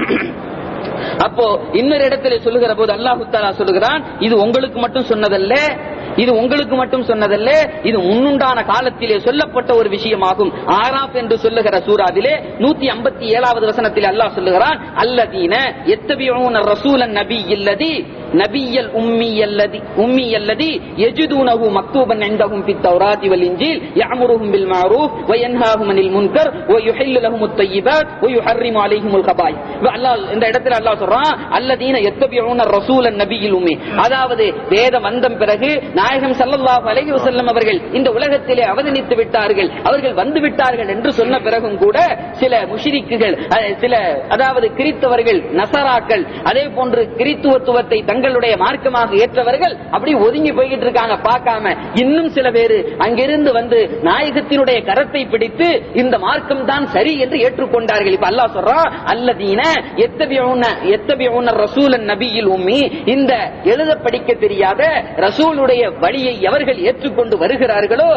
அப்போ இன்னொரு இடத்துல சொல்லுகிற போது அல்லாஹ் தஆலா சொல்லுகிறான், இது உங்களுக்கு மட்டும் சொன்னதல்ல, இது உங்களுக்கு மட்டும் சொன்னதல்ல, இது முன்னுண்டான காலத்திலே சொல்லப்பட்ட ஒரு விஷயமாகும். ஆராப் என்று சொல்லுகிற சூராவிலே நூத்தி ஐம்பத்தி ஏழாவது வசனத்தில் அல்லாஹ் சொல்லுகிறான், அல்லதீன யத்தபிஊன ரசூலன் நபிய்யல்லதி நபியல் உம்மி உம்மி அல்லதி யஜிதுனஹு மக்தூபன் இன்தஹும் ஃபித் தௌராத்தி வல் இன்ஜீல் யஅமுருஹும் பில் மஅரூஃப் வ யன்ஹாஹும் அனில் முன்கர் வ யுஹில்லு லஹுமுத் தய்யிபாத் வ யுஹர்ரிமு அலைஹிமுல் கபாயித். அல்லாஹ் இந்த இடத்துல அல்லாஹ் சொல்றான் அல்லதீன யத்தபிஊன ரசூலன் நபியில் உம்மி, அதாவது வேத வந்தம் பிறகு நாயகம் ஸல்லல்லாஹு அலைஹி வஸல்லம் அவர்கள் இந்த உலகத்திலே அவதரித்து விட்டார்கள், அவர்கள் வந்து விட்டார்கள் என்று சொன்ன பிறகும் கூட சில முஷ்ரிக்குகள், சில அதாவது கிறிஸ்தவர்கள், நசராக்கள், அதே போன்று கிறிஸ்துவத்துவத்தை தங்களுடைய மார்க்கமாக ஏற்றவர்கள் அப்படி ஒதுங்கி போய்கிட்டு இருக்காங்க பார்க்காம. இன்னும் சில பேர் அங்கிருந்து வந்து நாயகத்தினுடைய கரத்தை பிடித்து இந்த மார்க்கம் தான் சரி என்று ஏற்றுக்கொண்டார்கள். இப்ப அல்லாஹ் சொல்றான் அல்லதீன யத்தபிஊன யத்தபிஊன ரசூலன் நபியில் உம்மி, இந்த எழுத படிக்க தெரியாத ரசூலுடைய வழியை எவர்கள் ஏற்றுக்கொண்டு வருகிறார்களோ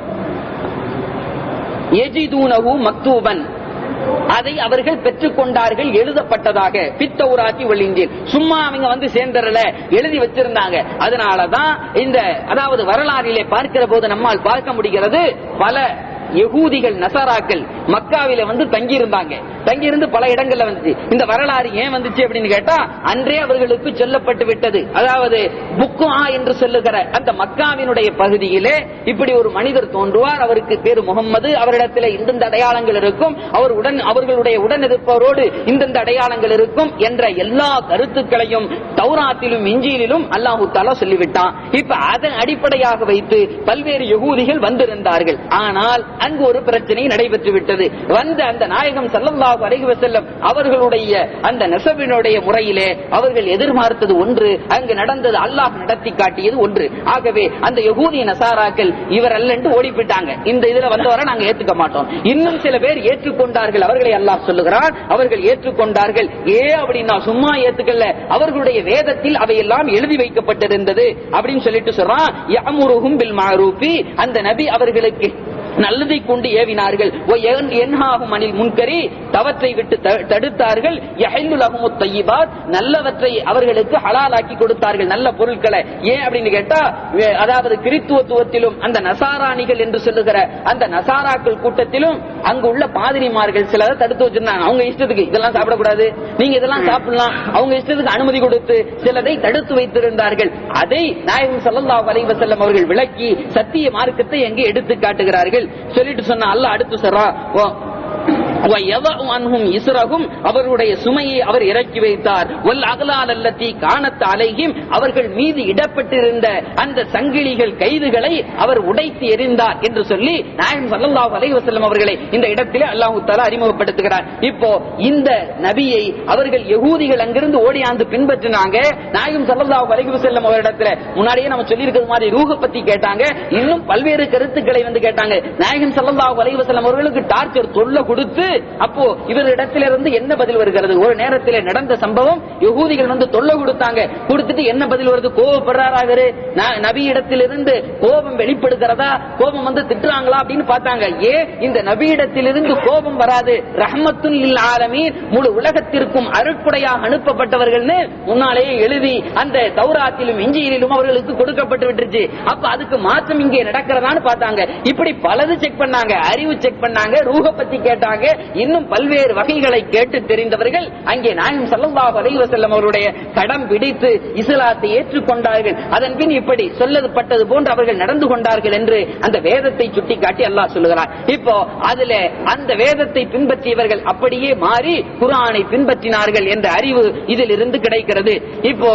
யஜிதுனஹு மக்தூபன், அதை அவர்கள் பெற்றுக் கொண்டார்கள் எழுதப்பட்டதாக. பித்தௌராத்தி வல் இன்ஜீல், சும்மா அவங்க வந்து சேர்ந்தறல எழுதி வச்சிருந்தாங்க. அதனாலதான் இந்த அதாவது வரலாறிலே பார்க்கிற போது நம்மால் பார்க்க முடிகிறது, பல யகூதிகள் நசாராக்கள் மக்காவில வந்து தங்கி இருந்தாங்க. தங்கி இருந்து பல இடங்கள்ல வந்துச்சு. இந்த வரலாறு ஏன் வந்துச்சு அப்படின்னு கேட்டா, அன்றே அவர்களுக்கு சொல்லப்பட்டு விட்டது. அதாவது புக்குஆ என்று சொல்லுகிற அந்த மக்காவினுடைய பகுதியிலே இப்படி ஒரு மனிதர் தோன்றுவார், அவருக்கு பேரு முகம்மது, அவரிடத்திலே இந்தந்த அடையாளங்கள் இருக்கும், அவர் உடன் அவர்களுடைய உடன் இருப்பவரோடு இந்தந்த அடையாளங்கள் இருக்கும் என்ற எல்லா கருத்துக்களையும் தௌராத்திலும் இன்ஜீலிலும் அல்லாஹு தஆலா சொல்லிவிட்டான். இப்ப அதன் அடிப்படையாக வைத்து பல்வேறு யகூதிகள் வந்திருந்தார்கள். ஆனால் அங்கு ஒரு பிரச்சனை நடைபெற்று விட்டது. வந்த அந்த நாயகம் ஸல்லல்லாஹு அலைஹி வஸல்லம் அவர்களுடைய அந்த நஸபினுடைய முறையிலே அவர்கள் எதிர்பார்த்தது ஒன்று, அங்கு நடந்தது அல்லாஹ் நடத்தி காட்டியது ஒன்று. ஆகவே அந்த யகூதி நசாராக்கள் இவர் அல்ல என்று ஓடிவிட்டாங்க. இந்த இதுல வந்தவரை நாங்க ஏற்றுக்க மாட்டோம். இன்னும் சில பேர் ஏற்றுக்கொண்டார்கள். அவர்களை அல்லாஹ் சொல்லுகிறார், அவர்கள் ஏற்றுக்கொண்டார்கள். ஏ அப்படின்னா சும்மா ஏத்துக்கல, அவர்களுடைய வேதத்தில் அவையெல்லாம் எழுதி வைக்கப்பட்டிருந்தது அப்படின்னு சொல்லிட்டு சொல்றான். யஅமுருஹும் பில் மஅரூஃபி, அந்த நபி அவர்களுக்கு நல்லதை கொண்டு ஏவினார்கள். அனில் முன்கரி, தவற்றை விட்டு தடுத்தார்கள். யஹில்லு லஹுமுத் தய்யிபாத், நல்லவற்றை அவர்களுக்கு ஹலாலாக்கி கொடுத்தார்கள், நல்ல பொருட்களை. ஏன் அப்படின்னு கேட்டா, அதாவது கிறிஸ்துவத்துவத்திலும் அந்த நசாராணிகள் என்று சொல்லுகிற அந்த நசாராக்கள் கூட்டத்திலும் அங்கு உள்ள பாதிரிமார்கள் சிலரை தடுத்து வச்சிருந்தாங்க. அவங்க இஷ்டத்துக்கு இதெல்லாம் சாப்பிடக்கூடாது, நீங்க இதெல்லாம் சாப்பிடலாம், அவங்க இஷ்டத்துக்கு அனுமதி கொடுத்து சிலரை தடுத்து வைத்திருந்தார்கள். அதை நாயகம் ஸல்லல்லாஹு அலைஹி வஸல்லம் அவர்கள் விளக்கி சத்திய மார்க்கத்தை எங்கே எடுத்து காட்டுகிறார்கள் சொல்லிட்டு சொன்ன அல்லாஹ் அடுத்து சொல்றா, அவர்களுடைய சுமையை அவர் இறக்கி வைத்தார். அவர்கள் மீது இடப்பட்டிருந்த அந்த சங்கிலிகள், கைதுகளை அவர் உடைத்து எறிந்தார் என்று சொல்லி நாயகம் ஸல்லல்லாஹு அலைஹி வஸல்லம் அவர்களை இந்த இடத்திலே அல்லாஹ் தஆலா அறிமுகப்படுத்துகிறார். இப்போ இந்த நபியை அவர்கள் யகூதிகள் அங்கிருந்து ஓடியாந்து பின்பற்றினாங்க. நாயகம் ஸல்லல்லாஹு அலைஹி வஸல்லம் அவரிடத்துல முன்னாடியே நம்ம சொல்லி இருக்கிறது மாதிரி ரூஹ பத்தி கேட்டாங்க. இன்னும் பல்வேறு கருத்துக்களை வந்து கேட்டாங்க. நாயகம் ஸல்லல்லாஹு அலைஹி வஸல்லம் அவர்களுக்கு டார்ச்சர் தொல்லை கொடுத்து, அப்போ இவரிடத்திலிருந்து என்ன பதில் வருகிறது? ஒரு நேரத்தில் நடந்த சம்பவம், யகூதிகள் வந்து தொல்லை கொடுத்தாங்க. கொடுத்துட்டு என்ன பதில் வருது? கோபப்படுறாரு. நபி இடத்திலிருந்து கோபம் வெளிப்படுகிறதா, கோபம் வந்து திட்டுறாங்களா அப்படின்னு பார்த்தாங்க. ஏன் இந்த நபி இடத்திலிருந்து கோபம் வராது? ரஹ்மத்துல் லில் ஆலமீன், முழு உலகத்திற்கும் அருட்கொடையாக அனுப்பப்பட்டவர்கள்னு முன்னாலேயே எழுதி அந்த தௌராத்திலும் இன்ஜீலிலும் அவர்களுக்கு கொடுக்கப்பட்டு விட்டுருச்சு. அப்ப அதுக்கு மாற்றம் இங்கே நடக்கிறதான்னு பார்த்தாங்க. இப்படி பலது செக் பண்ணாங்க, அறிவு செக் பண்ணாங்க, ரூஹ பத்தி கேட்டாங்க. இன்னும் பல்வேறு வகைகளை கேட்டு தெரிந்தவர்கள் அங்கே நாயகம் ஸல்லல்லாஹு அலைஹி வஸல்லம் அவருடைய கடம் பிடித்து இஸ்லாத்தை ஏற்றுக்கொண்டார்கள். அதன் பின் இப்படி சொல்லப்பட்டது போன்று அவர்கள் நடந்து கொண்டார்கள் என்று அந்த வேதத்தை சுட்டிக்காட்டி அல்லாஹ் சொல்லுகிறார். இப்போ அதுல அந்த வேதத்தை பின்பற்றியவர்கள் அப்படியே மாறி குர்ஆனை பின்பற்றினார்கள் என்ற அறிவு இதில் இருந்து கிடைக்கிறது. இப்போ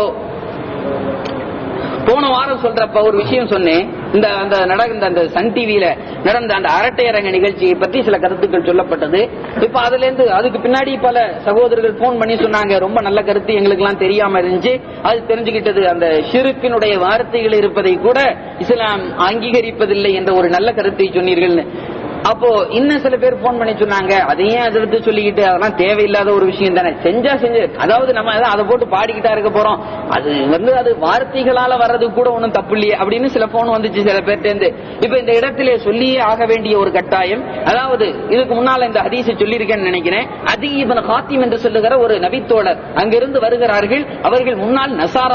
போன வாரம் சொல்றப்ப ஒரு விஷயம் சொன்னேன். இந்த அந்த நடந்த அந்த சன் டிவியில நடந்த அந்த அரட்டையரங்க நிகழ்ச்சியை பற்றி சில கருத்துக்கள் சொல்லப்பட்டது. இப்ப அதுல இருந்து அதுக்கு பின்னாடி பல சகோதரர்கள் போன் பண்ணி சொன்னாங்க, ரொம்ப நல்ல கருத்து, எங்களுக்கு எல்லாம் தெரியாம இருந்துச்சு, அது தெரிஞ்சுக்கிட்டது. அந்த ஷிர்கினுடைய வார்த்தைகள் இருப்பதை கூட இஸ்லாம் அங்கீகரிப்பதில்லை என்ற ஒரு நல்ல கருத்தை சொன்னீர்கள். அப்போ இன்னும் சில பேர் போன் பண்ணி சொன்னாங்க, அதையும் எதிர்த்து சொல்லிக்கிட்டு அதெல்லாம் தேவையில்லாத ஒரு விஷயம் தானே, செஞ்சா செஞ்சு, அதாவது நம்ம அதை போட்டு பாடிக்கிட்டா இருக்க போறோம், அது வந்து அது வார்த்தைகளால வர்றது கூட ஒன்னும் தப்பு இல்லையே அப்படின்னு சில போன் வந்துச்சு சில பேர்ட்டேந்து. இப்ப இந்த இடத்திலே சொல்லியே ஆக வேண்டிய ஒரு கட்டாயம். அதாவது இதுக்கு முன்னால இந்த ஹதீஸை சொல்லியிருக்கேன்னு நினைக்கிறேன். அதி இப்னு ஹாத்திம் என்று சொல்லுகிற ஒரு நபித்தோழர் அங்கிருந்து வருகிறார்கள். அவர்கள் முன்னால் நசாரா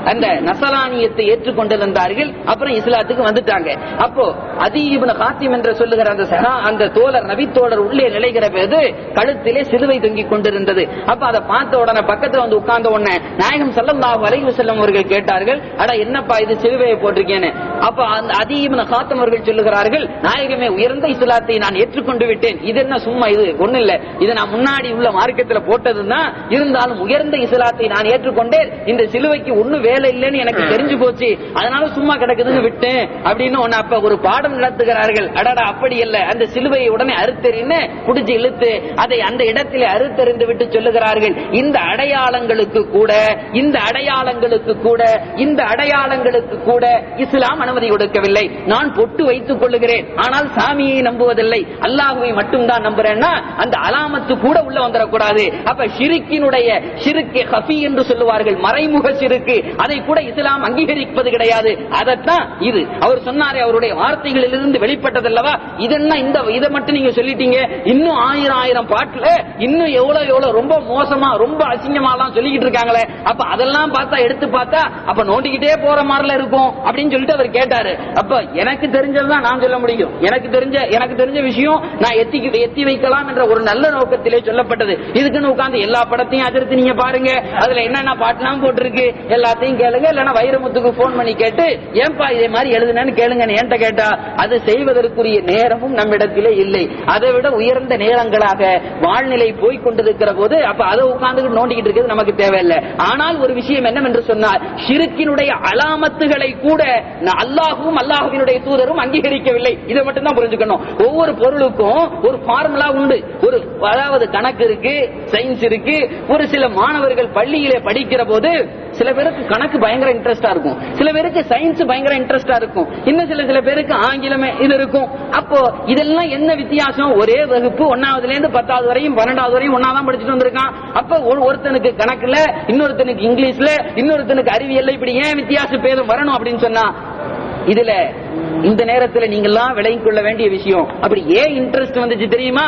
அந்த நசரானியத்தை ஏற்றுக்கொண்டிருந்தார்கள். அப்புறம் இஸ்லாத்துக்கு வந்துட்டாங்க. அப்போ அதி இப்னு ஹாத்திம் என்று சொல்லுகிற அந்த சஹா அந்த தோழர் நபி தோழர் உள்ளே நிலைகிற போது கழுத்திலே சிலுவை தொங்கிக் கொண்டிருந்தது. அப்ப அதை பார்த்த உடனே பக்கத்துல வந்து உட்கார்ந்த உடனே நாயகம் ஸல்லல்லாஹு அலைஹி வஸல்லம் அவர்கள் கேட்டார்கள், அட என்னப்பா இது சிலுவையை போட்டிருக்கேன்னு. அப்ப அந்த அதி இப்னு ஹாத்திம் அவர்கள் சொல்லுகிறார்கள், நாயகமே உயர்ந்த இஸ்லாத்தை நான் ஏற்றுக்கொண்டு விட்டேன். இது என்ன சும்மா, இது ஒண்ணு இல்ல, இது நான் முன்னாடி உள்ள மார்க்கத்தில் போட்டதுதான், இருந்தாலும் உயர்ந்த இஸ்லாத்தை நான் ஏற்றுக்கொண்டேன். இந்த சிலுவைக்கு ஒன்னும் வேலை இல்லைன்னு எனக்கு தெரிஞ்சு போச்சு, அதனால சும்மா கிடக்குதுன்னு விட்டேன் அப்படின்னு ஒன்னு. அப்ப ஒரு பாடம் நடத்துகிறார்கள். அடடா அப்படி இல்ல, அந்த சிலுவையை உடனே அறுத்தறின்னு புடிச்சு இழுத்து அதை அந்த இடத்திலே அறுத்தறிந்து விட்டு சொல்லுகிறார்கள், இந்த அடையாளங்களுக்கு கூட இந்த அடையாளங்களுக்கு கூட இந்த அடையாளங்களுக்கு கூட இஸ்லாம் அனுமதி கொடுக்கவில்லை. நான் பொட்டு வைத்துக் கொள்ளுகிறேன், ஆனால் சாமியை நம்புவதில்லை, அல்லாஹுவை மட்டும் தான் நம்புறேன்னா அந்த அலாமத்து கூட உள்ள வந்துடக்கூடாது. அப்ப ஷிர்கினுடைய ஷிர்கே ஹஃபி என்று சொல்லுவார்கள், மறைமுக ஷிர்க், அதை கூட இஸ்லாம் அங்கீகரிப்பது கிடையாது. அதத்தான் இது அவர் சொன்னாரே, அவருடைய வார்த்தைகளிலிருந்து வெளிப்பட்டதல்லவா. இதென்ன இந்த இதை மட்டும் நீங்க சொல்லிட்டீங்க, இன்னும் ஆயிரம் ஆயிரம் பாட்டுல இன்னும் எவ்வளவு எவ்வளவு ரொம்ப மோசமா ரொம்ப அசிங்கமாலாம் சொல்லிக்கிட்டு இருக்காங்களே. அப்ப அதெல்லாம் பார்த்தா எடுத்து பார்த்தா அப்ப நோண்டிக்கிட்டே போற மாதிரில இருக்கும் அப்படின்னு சொல்லிட்டு அவர் கேட்டாரு. அப்ப எனக்கு தெரிஞ்சதுதான் நான் சொல்ல முடியும். எனக்கு தெரிஞ்ச எனக்கு தெரிஞ்ச விஷயம் நான் எத்தி எத்தி வைக்கலாம் என்ற ஒரு நல்ல நோக்கத்திலே சொல்லப்பட்டது. இதுக்குன்னு உட்கார்ந்து எல்லா படத்தையும் அதிர்த்து நீங்க பாருங்க, அதுல என்னென்ன பாட்டுலாம் போட்டிருக்கு எல்லாத்தையும் கேளுங்க. இல்லன்னா வைரமுத்துக்கு போன் பண்ணி கேட்டு ஏன்பா இதே மாதிரி எழுதுனேன்னு கேளுங்க என்கிட்ட கேட்டா அது செய்வதற்குரிய நேரமும் நம்மிடத்திலே இல்லை. அதை விட உயர்ந்த நேரங்களாக வாழ்நிலை போய் கொண்டிருக்கிற போது அப்ப அதை உட்கார்ந்து நோண்டிக்கிட்டு இருக்கிறது நமக்கு தேவையில்லை. ஆனால் ஒரு விஷயம் என்னவென்று சொன்னால், ஷிர்கினுடைய அலாமத்துகளை கூட அல்லாஹுவும் அல்லாஹுவினுடைய தூதரும் அங்கீகரிக்கவில்லை. இதை மட்டும் தான் புரிஞ்சுக்கணும். ஒவ்வொரு பொருளுக்கும் ஒரு ஃபார்முலா உண்டு. ஒரு அதாவது கணக்கு இருக்கு, சயின்ஸ் இருக்கு. ஒரு சில மாணவர்கள் பள்ளியிலே படிக்கிற போது சில பேருக்கு கணக்கு பயங்கர இன்ட்ரெஸ்டா இருக்கும், சில பேருக்கு சயின்ஸ் பயங்கர இன்ட்ரெஸ்டா இருக்கும், இன்னும் சில சில பேருக்கு ஆங்கிலமே இது இருக்கும். அப்போ இதெல்லாம் என்ன வித்தியாசம்? ஒரே வகுப்பு ஒன்னாவதுல இருந்து பத்தாவது வரையும் பன்னெண்டாவது வரையும் ஒன்னாதான் படிச்சுட்டு வந்திருக்கான். அப்ப ஒருத்தனுக்கு கணக்குல, இன்னொருத்தனுக்கு இங்கிலீஷ்ல, இன்னொருத்தனுக்கு அறிவியல்ல, இப்படி ஏன் வித்தியாசம் பேரும் வரணும் அப்படின்னு சொன்னா, இதுல இந்த நேரத்தில் நீங்க எல்லாம் விளங்கிக் கொள்ள வேண்டிய விஷயம், அப்படி ஏன் இன்ட்ரெஸ்ட் வந்துச்சு தெரியுமா?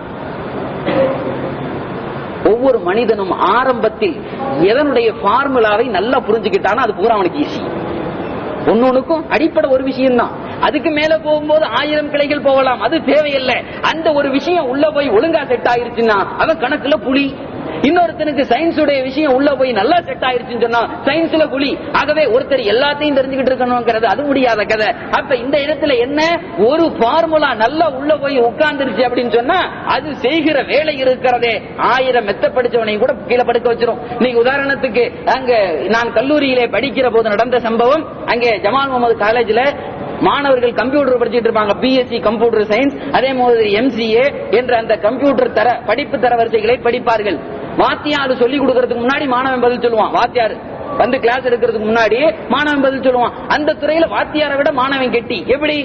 ஒவ்வொரு மனிதனும் ஆரம்பத்தில் எதனுடைய ஃபார்முலாவை நல்லா புரிஞ்சுக்கிட்டானா அது பூரா அவனுக்கு ஈஸி. ஒன்னொன்னுக்கும் அடிப்படை ஒரு விஷயம் தான். அதுக்கு மேல போகும்போது ஆயிரம் கிளைகள் போகலாம், அது தேவையில்லை. அந்த ஒரு விஷயம் உள்ள போய் ஒழுங்கா செட் ஆயிருச்சுன்னா அவன் கணக்குல புலி. இன்னொருத்தனுக்கு சயின்ஸ் உடைய விஷயம் உள்ள போய் நல்லா செட் ஆயிருச்சுன்னு சொன்னா சயின்ஸ்ல புலி. ஆகவே ஒருத்தர் எல்லாத்தையும் தெரிஞ்சுக்கிட்டு இருக்கணும்ங்கிறது அது முடியாத கதை. அப்ப இந்த இடத்துல என்ன, ஒரு ஃபார்முலா நல்லா உள்ள போய் உட்கார்ந்துருச்சு அப்படின்னு சொன்னா அது செய்கிற வேலை இருக்கிறதே ஆயிரம் மெத்த படிச்சவனையும் கூட கீழே படுக்க வச்சிரும். இன்னைக்கு உதாரணத்துக்கு அங்க நான் கல்லூரியிலே படிக்கிற போது நடந்த சம்பவம், அங்கே ஜமால் முகமது காலேஜ்ல மாணவர்கள் கம்ப்யூட்டர் படிச்சுட்டு இருப்பாங்க, பிஎஸ்சி கம்ப்யூட்டர் சயின்ஸ், அதே மாதிரி எம்சிஏ என்ற அந்த கம்ப்யூட்டர் தர படிப்பு தர வரிசைகளை படிப்பார்கள். வாத்தியார் சொல்லி கொடுக்கறதுக்கு முன்னாடி மாணவன் பதில் சொல்லுவான். வாத்தியார் வந்து கிளாஸ் எடுக்கிறதுக்கு முன்னாடி மாணவன் பதில் சொல்லுவான். அந்த துறையில வாத்தியாரை விட மாணவன் கெட்டி. எப்படி?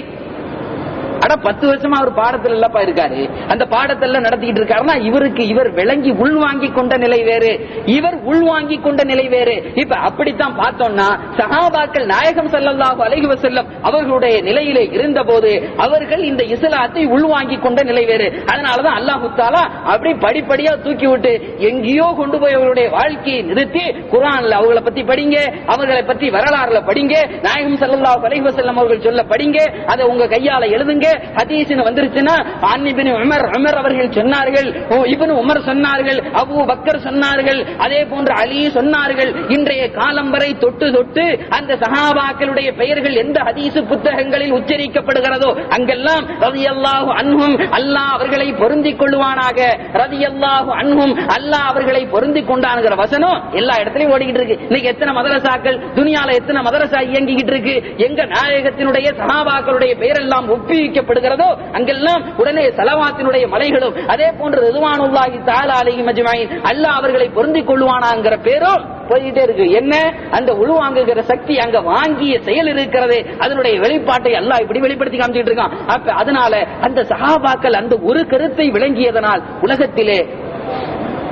அட பத்து வருஷமா அவர் பாடத்துல இல்லப்பா இருக்காரு, அந்த பாடத்துல நடத்திட்டு இருக்காருன்னா இவருக்கு இவர் விளங்கி உள்வாங்கி கொண்ட நிலை வேறு, இவர் உள்வாங்கி கொண்ட நிலை வேறு. இப்ப அப்படித்தான் பார்த்தோம்னா சஹாபாக்கள் நாயகம் ஸல்லல்லாஹு அலைஹி வஸல்லம் அவர்களுடைய நிலையிலே இருந்த போது அவர்கள் இந்த இஸ்லாத்தை உள்வாங்கி கொண்ட நிலை வேறு. அதனாலதான் அல்லாஹ் தஆலா அப்படி படிப்படியா தூக்கி விட்டு எங்கேயோ கொண்டு போய் அவர்களுடைய வாழ்க்கையை நிறுத்தி குர்ஆன்ல அவங்களை பத்தி படிங்க, அவர்களை பத்தி வரலாறுல படிங்க, நாயகம் ஸல்லல்லாஹு அலைஹி வஸல்லம் அவர்கள் சொல்ல படிங்க, அதை உங்க கையால எழுதுங்க. ஹதீஸ் வந்துருச்சுன்னா இப்னு உமர் உமர் அவர்கள் சொன்னார்கள், இப்னு உமர் சொன்னார்கள், அபூ பக்கர் சொன்னார்கள், அதே போன்று அலி சொன்னார்கள். இன்றைய காலம் வரை தொட்டு தொட்டு அந்த சஹாபாக்களுடைய பெயர்கள் எந்த ஹதீஸ் புத்தகங்களில் உச்சரிக்கப்படுகிறதோ அங்கெல்லாம் ரலியல்லாஹு அன்ஹும் அல்லாஹ் அவர்களை பொருந்திக் கொள்வானாக, ரலியல்லாஹு அன்ஹும் அல்லாஹ் அவர்களை பொருந்திக் கொண்டான்ங்கிற வசனம் எல்லா இடத்துலயும் ஓடிக்கிட்டு இருக்கு. இன்னைக்கு எத்தனை மதரசாக்கள் துனியால எத்தனை மதரசா இயங்கிக்கிட்டு இருக்கு. எங்க நாயகத்தினுடைய சஹாபாக்களுடைய பெயரெல்லாம் ஒப்பி படுகிறதோ அங்கெல்லாம் உடனே ஸலவாத்தினுடைய மலைகளும் அதே போன்று ரிதுவானுல்லாஹி தஆலா அலைஹிம் அஜ்மஈன் அல்லாஹ் அவர்களை பொருந்திக் கொள்வானாங்கிற பேரும் போயிட்டே இருக்கு. என்ன, அந்த உள்வாங்குகிற சக்தி அங்க வாங்கிய செயல் இருக்கிறது, அதனுடைய வெளிப்பாட்டை அல்லாஹ் இப்படி வெளிப்படுத்தி காமிச்சிட்டு இருக்கான். அப்ப அதனால அந்த சஹாபாக்கள் அந்த ஒரு கருத்தை விளங்கியதனால் உலகத்திலே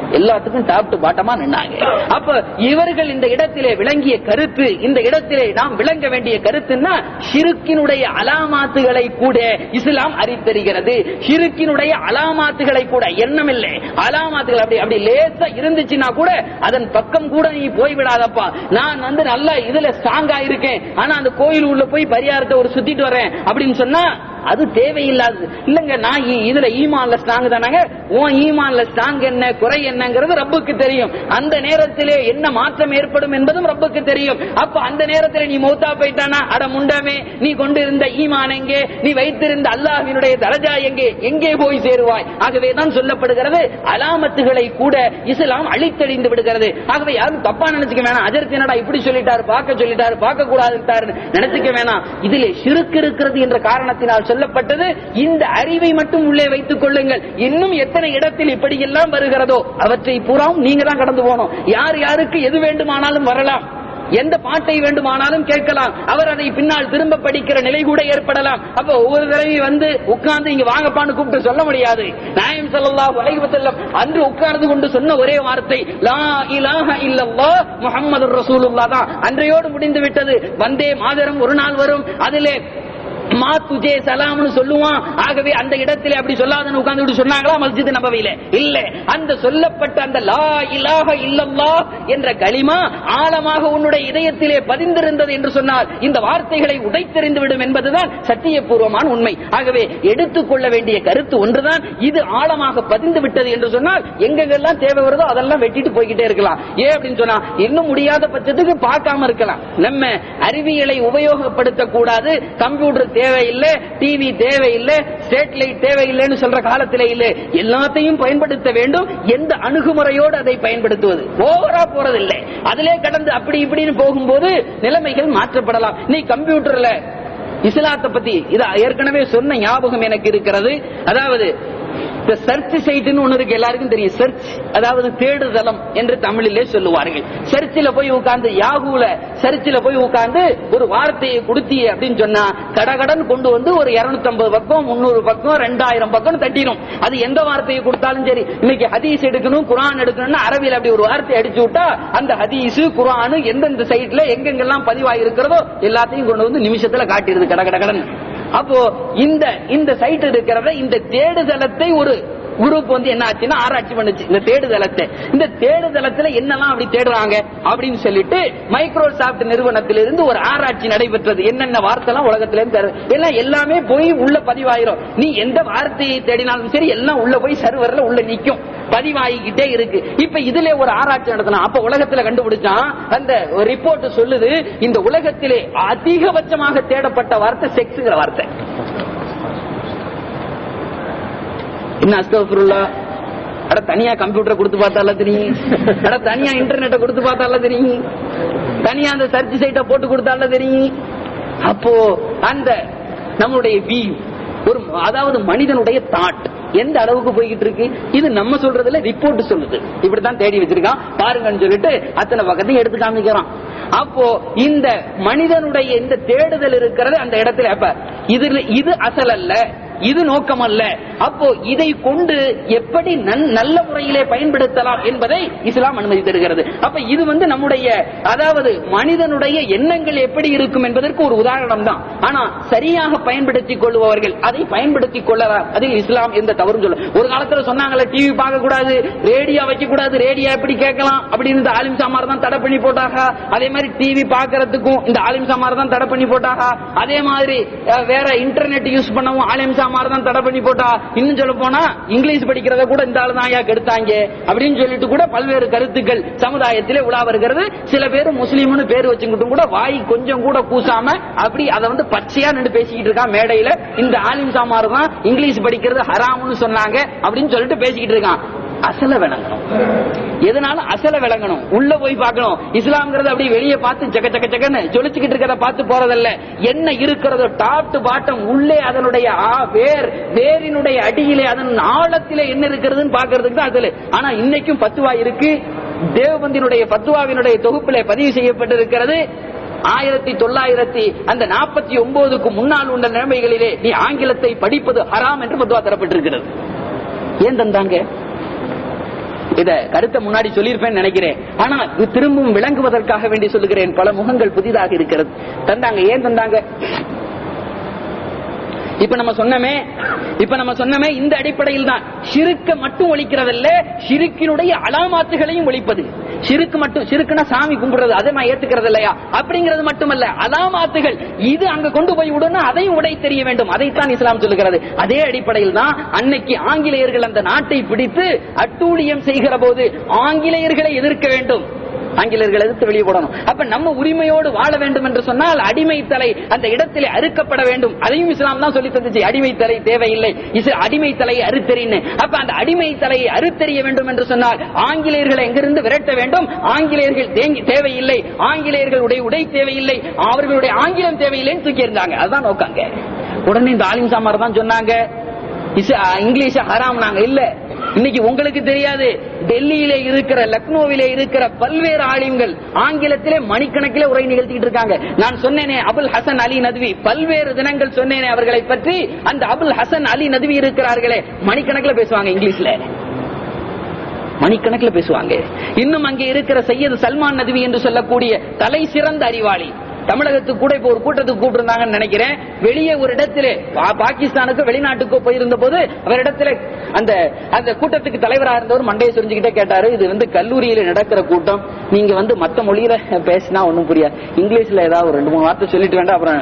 எல்லாத்துக்கும் டாப் டு பாட்டமா நின்னாங்க. அப்ப இவர்கள் இந்த இடத்திலே விளங்கிய கருத்து, இந்த இடத்திலே நாம் விளங்க வேண்டிய கருத்துன்னா, ஷிருக்கினுடைய அலாமாத்துகளை கூட இஸ்லாம் அறித்தருகிறது. ஷிருக்கினுடைய அலாமாத்துகளை கூட, எண்ணம் இல்லை, அலாமாத்துகள் அப்படி அப்படி லேசா இருந்துச்சுன்னா கூட அதன் பக்கம் கூட நீ போய்விடாதப்பா. நான் வந்து நல்லா இதுல ஸ்ட்ராங்கா இருக்கேன், ஆனா அந்த கோயில் உள்ள போய் பரிகாரத்தை ஒரு சுத்திட்டு வரேன் அப்படின்னு சொன்னா அது தேவையில்லாதது. இல்லங்க, நான் இதுல ஈமான்ல ஸ்ட்ராங் தானாங்க, உன் ஈமான்ல ஸ்ட்ராங் என்ன குறை என்னங்கிறது ரப்புக்கு தெரியும். அந்த நேரத்திலே என்ன மாற்றம் ஏற்படும் என்பதும் ரப்புக்கு தெரியும். அப்ப அந்த நேரத்தில் நீ மௌத்தா போயிட்டானா, அட முண்டமே, நீ கொண்டிருந்த ஈமான் எங்கே, நீ வைத்திருந்த அல்லாஹ்வினுடைய தரஜா எங்கே, எங்கே போய் சேருவாய்? ஆகவே தான் சொல்லப்படுகிறது, அலாமத்துகளை கூட இஸ்லாம் அழித்தறிந்து விடுகிறது. ஆகவே யாரும் தப்பா நினைச்சுக்க வேணாம், அஜர்த் என்னடா இப்படி சொல்லிட்டாரு, பார்க்க சொல்லிட்டாரு, பார்க்க கூடாது நினைச்சுக்க வேணாம். இதிலே ஷிர்க் இருக்கிறது என்ற காரணத்தினால் சொல்லப்பட்டது. இந்த அறிவை மட்டும் உள்ளே வைத்துக் கொள்ளுங்கள். இன்னும் எத்தனை இடத்தில் இப்படி எல்லாம் வருகிறதோ அவற்றை பூராவும் நீங்க தான் கடந்து போனோம். யார் யாருக்கு எது வேண்டுமானாலும் வரலாம், எந்த பாட்டை வேண்டுமானாலும் கேட்கலாம், அவர் அதை பின்னால் திரும்ப படிக்கிற நிலை கூட ஏற்படலாம். அப்ப ஒவ்வொரு தடவை வந்து உட்கார்ந்து இங்க வாங்கப்பான்னு கூப்பிட்டு சொல்ல முடியாது. நாயகம் ஸல்லல்லாஹு அலைஹி வஸல்லம் அன்று உட்கார்ந்து கொண்டு சொன்ன ஒரே வார்த்தை லா இலாஹ இல்லல்லாஹ் முஹம்மதுர் ரசூலுல்லாஹ் தான். அன்றையோடு முடிந்து விட்டது. வந்தே மாதரம் ஒரு நாள் வரும், அதிலே மா துஜே சலாம்னு சொல்லுவான். ஆகவே அந்த இடத்திலே அப்படி சொல்லாதன்னு உட்கார்ந்து சொன்னாங்களா மஸ்ஜித் நபவியில? இல்ல. அந்த சொல்லப்பட்ட அந்த லா இலாஹ இல்லல்லாஹ் என்ற கலிமா ஆழமாக உன்னுடைய இதயத்திலே பதிந்திருந்தது என்று சொன்னால் இந்த வார்த்தைகளை உடைத்தெறிந்து விடும் என்பதுதான் சத்தியபூர்வமான உண்மை. ஆகவே எடுத்துக்கொள்ள வேண்டிய கருத்து ஒன்றுதான். இது ஆழமாக பதிந்து விட்டது என்று சொன்னால் எங்கெங்கெல்லாம் தேவை வருதோ அதெல்லாம் வெட்டிட்டு போய்கிட்டே இருக்கலாம். ஏன் அப்படின்னு சொன்னா இன்னும் முடியாத பட்சத்துக்கு பார்க்காம இருக்கலாம். நம்ம அறிவியலை உபயோகப்படுத்த கூடாது, கம்ப்யூட்டர் தேவையில்லை, டிவி தேவையில்லை, சேட்டலைட் தேவையில்லைன்னு சொல்ற காலத்திலே இல்லை. எல்லாத்தையும் பயன்படுத்த வேண்டும். எந்த அணுகுமுறையோடு அதை பயன்படுத்துவது? ஓவரா போறதில்லை, அதிலே கடந்து அப்படி இப்படின்னு போகும்போது நிலைமைகள் மாற்றப்படலாம். நீ கம்ப்யூட்டர்ல இஸ்லாத்தை பத்தி இத ஏற்கனவே சொன்ன ஞாபகம் எனக்கு இருக்கிறது. அதாவது சர்ச் சைட்னு ஒன்னு இருக்கு, எல்லாருக்கும் தெரியும். சர்ச் அதாவது தேடுதளம் என்று தமிழிலே சொல்லுவார்கள். சர்ச்சில் போய் உட்கார்ந்து, யாகூல சர்ச்சில் போய் உட்கார்ந்து ஒரு வார்த்தையை கொடுத்தீ அப்படின்னு சொன்னா கடகடன் கொண்டு வந்து ஒரு இருநூத்தி ஐம்பது பக்கம், முன்னூறு பக்கம், ரெண்டாயிரம் பக்கம் தட்டிடும். அது எந்த வார்த்தையை கொடுத்தாலும் சரி. இன்னைக்கு ஹதீஸ் எடுக்கணும், குர்ஆன் எடுக்கணும்னா அரபியில் அப்படி ஒரு வார்த்தை அடிச்சு விட்டா அந்த ஹதீஸ் குர்ஆன் எந்தெந்த சைட்ல எங்கெங்கெல்லாம் பதிவாகி இருக்கிறதோ எல்லாத்தையும் கொண்டு வந்து நிமிஷத்துல காட்டிடுது கடகடன். அப்போ இந்த இந்த சைட் இருக்கிறத, இந்த தேடுதளத்தை ஒரு குரூப் வந்து என்ன ஆச்சுன்னா ஆராய்ச்சி பண்ணுச்சு. இந்த தேடுதளத்தை, இந்த தேடுதளத்துல என்னெல்லாம் அப்படி தேடுறாங்க அப்படின்னு சொல்லிட்டு மைக்ரோசாப்ட் நிறுவனத்திலிருந்து ஒரு ஆராய்ச்சி நடைபெற்றது. என்னென்ன வார்த்தை எல்லாம் உலகத்துல இருந்து எல்லாமே போய் உள்ள பதிவாயிரும். நீ எந்த வார்த்தையை தேடினாலும் சரி எல்லாம் உள்ள போய் சர்வர்ல உள்ள நிக்கும், பதிவாகிக்கிட்டே இருக்கு. இப்ப இதுல ஒரு ஆராய்ச்சி நடத்தினா அப்ப உலகத்துல கண்டுபிடிச்சான். அந்த ரிப்போர்ட் சொல்லுது, இந்த உலகத்திலே அதிகபட்சமாக தேடப்பட்ட வார்த்தை செக்ஸ்ங்கிற வார்த்தை. என்ன அஸ்தக்ஃபிருல்லாஹ், அட தனியா கம்ப்யூட்டர் கொடுத்து பார்த்தால தெரியும், அட தனியா இன்டர்நெட்டை கொடுத்து பார்த்தால தெரியும், தனியா அந்த சர்ச் சைட்டை போட்டு கொடுத்தால தெரியும். அப்போ அந்த நம்மளுடைய வியூ, ஒரு அதாவது மனிதனுடைய தாட் எந்த அளவுக்கு போய்கிட்டு இருக்கு, இது நம்ம சொல்றதுல ரிப்போர்ட் சொல்லுது. இப்படித்தான் தேடி வச்சிருக்கான் பாருங்கன்னு சொல்லிட்டு அத்தனை பக்கத்தையும் எடுத்து காமிக்கிறான். அப்போ இந்த மனிதனுடைய இந்த தேடுதல் இருக்கிறது அந்த இடத்துல. அப்ப இது இது அசல் அல்ல, இது நோக்கம் அல்ல. அப்போ இதை கொண்டு எப்படி நல்ல முறையிலே பயன்படுத்தலாம் என்பதை இஸ்லாம் அனுமதி தருகிறது. அப்ப இது வந்து நம்முடைய அதாவது மனிதனுடைய எண்ணங்கள் எப்படி இருக்கும் என்பதற்கு ஒரு உதாரணம் தான். ஆனா சரியாக பயன்படுத்திக் கொள்பவர்கள் அதை பயன்படுத்திக் கொள்ளலாம். அதில் இஸ்லாம் எந்த தவறும் சொல்ல. ஒரு காலத்துல சொன்னாங்கல்ல, டிவி பார்க்க கூடாது, ரேடியோ வைக்க கூடாது, ரேடியோ எப்படி கேட்கலாம் அப்படின்னு இந்த ஆலிம் சாமார் தான் தடை பண்ணி போட்டாங்க. அதே மாதிரி டிவி பாக்குறதுக்கும் இந்த ஆலிம் சாமார் தான் தடை பண்ணி போட்டாங்க. அதே மாதிரி வேற இன்டர்நெட் யூஸ் பண்ணவும் ஆலிம் சாமார் தான் தடை பண்ணி போட்டா. இன்னும் சொல்ல போனா இங்கிலீஷ் படிக்கிறத கூட இந்த ஆளு தான் கெடுத்தாங்க அப்படின்னு சொல்லிட்டு கூட பல்வேறு கருத்துக்கள் சமுதாயத்திலே உலா வருகிறது. சில பேர் முஸ்லீம்னு பேர் வச்சுக்கிட்டும் கூட வாய் கொஞ்சம் கூட கூசாம அப்படி அதை வந்து பச்சையா நின்று பேசிக்கிட்டு இருக்கான் மேடையில. இந்த ஆலிம் சாமார் தான் இங்கிலீஷ் படிக்கிறது ஹராம்னு சொன்னாங்க அப்படின்னு சொல்லிட்டு பேசிக்கிட்டு இருக்கான். அசல விளங்கணும், எதனால அசல விளங்கணும், உள்ள போய் பார்க்கணும். இஸ்லாம்ங்கிறது அப்படி வெளியே பார்த்து சக்க சக்க சக்கன்னு ஜொலிச்சுக்கிட்டு இருக்கிறத பார்த்து போறதல்ல. என்ன இருக்கிறதோ டாப் டு பாட்டம் உள்ளே அதனுடைய வேர் வேரினுடைய அடியிலே அதன் ஆழத்திலே என்ன இருக்கிறதுன்னு பாக்குறதுக்கு தான் அதுல. ஆனா இன்னைக்கும் பத்துவா இருக்கு. தேவபந்தினுடைய பத்துவாவினுடைய தொகுப்பிலே பதிவு செய்யப்பட்டிருக்கிறது. ஆயிரத்தி தொள்ளாயிரத்தி அந்த நாற்பத்தி ஒன்பதுக்கு முன்னால் உள்ள நிலைமைகளிலே நீ ஆங்கிலத்தை படிப்பது ஹராம் என்று பத்துவா தரப்பட்டிருக்கிறது. ஏன் தந்தாங்க? இத கருத்தை முன்னாடி சொல்லியிருப்பேன் நினைக்கிறேன். ஆனா திரும்பவும் விளங்குவதற்காக வேண்டி சொல்லுகிறேன். பல முகங்கள் புதிதாக இருக்கிறது. தந்தாங்க. ஏன் தந்தாங்க? இப்ப நம்ம சொன்னமே இப்ப நம்ம சொன்னமே இந்த அடிப்படையில் தான். ஷிருக்க மட்டும் ஒழிக்கிறதல்ல, ஷிருக்கினுடைய அலாமாத்துகளையும் ஒழிப்பது. ஷிருக்கு மட்டும், ஷிருக்குனா சாமி கும்பிடுறது, அதை நான் ஏத்துக்கிறது இல்லையா அப்படிங்கிறது மட்டுமல்ல, அலாமாத்துகள் இது அங்க கொண்டு போய் விடணும், அதையும் உடை தெரிய வேண்டும். அதைத்தான் இஸ்லாம் சொல்லுகிறது. அதே அடிப்படையில் தான் அன்னைக்கு ஆங்கிலேயர்கள் அந்த நாட்டை பிடித்து அட்டூழியம் செய்கிற போது ஆங்கிலேயர்களை எதிர்க்க வேண்டும், ஆங்கிலேயர்கள் எதிர்த்து வெளியே போடணும். அப்ப நம்ம உரிமையோடு வாழ வேண்டும் என்று சொன்னால் அடிமை தலை அந்த இடத்திலே அறுக்கப்பட வேண்டும். அதையும் இஸ்லாம் தான் சொல்லி தந்துச்சு. அடிமை தலை தேவையில்லை, அடிமை தலையை அறுத்தறின்னு. அப்ப அந்த அடிமை தலையை அறுத்தறிய வேண்டும் என்று சொன்னால் ஆங்கிலேயர்களை எங்கிருந்து விரட்ட வேண்டும். ஆங்கிலேயர்கள் தேவையில்லை, ஆங்கிலேயர்களுடைய உடை தேவையில்லை, அவர்களுடைய ஆங்கிலம் தேவையில்லைன்னு தூக்கி இருந்தாங்க. அதுதான் நோக்காங்க. உடனே இந்த ஆலிம் சாமார் தான் சொன்னாங்க இங்கிலீஷ் ஹராம். நாங்க இல்ல, இன்னைக்கு உங்களுக்கு தெரியாது, டெல்லியில இருக்கிற, லக்னோவில இருக்கிற பல்வேறு ஆலிம்கள் ஆங்கிலத்திலே மணிக்கணக்கிலே உரை நிகழ்த்திட்டு இருக்காங்க. நான் சொன்னேனே அபுல் ஹசன் அலி நத்வி, பல்வேறு தினங்கள் சொன்னேனே அவர்களை பற்றி. அந்த அபுல் ஹசன் அலி நத்வி இருக்கிறார்களே, மணிக்கணக்கில் பேசுவாங்க இங்கிலீஷ்ல, மணிக்கணக்கில் பேசுவாங்க. இன்னும் அங்கே இருக்கிற சையது சல்மான் நத்வி என்று சொல்லக்கூடிய தலை சிறந்த அறிவாளி, தமிழகத்துக்கு கூட இப்ப ஒரு கூட்டத்துக்கு கூப்பிட்டு நினைக்கிறேன். வெளியே ஒரு இடத்திலே பாகிஸ்தானுக்கோ வெளிநாட்டுக்கோ போயிருந்த போது அவரிடத்துல அந்த அந்த கூட்டத்துக்கு தலைவராக இருந்தவர் மண்டையை சொரிஞ்சுக்கிட்டே கேட்டாரு, இது வந்து கல்லூரியில நடக்கிற கூட்டம், நீங்க வந்து மத்த மொழியில பேசினா ஒண்ணும் புரியாது, இங்கிலீஷ்ல ஏதாவது ஒரு ரெண்டு மூணு வார்த்தை சொல்லிட்டு வேண்டாம், அப்புறம்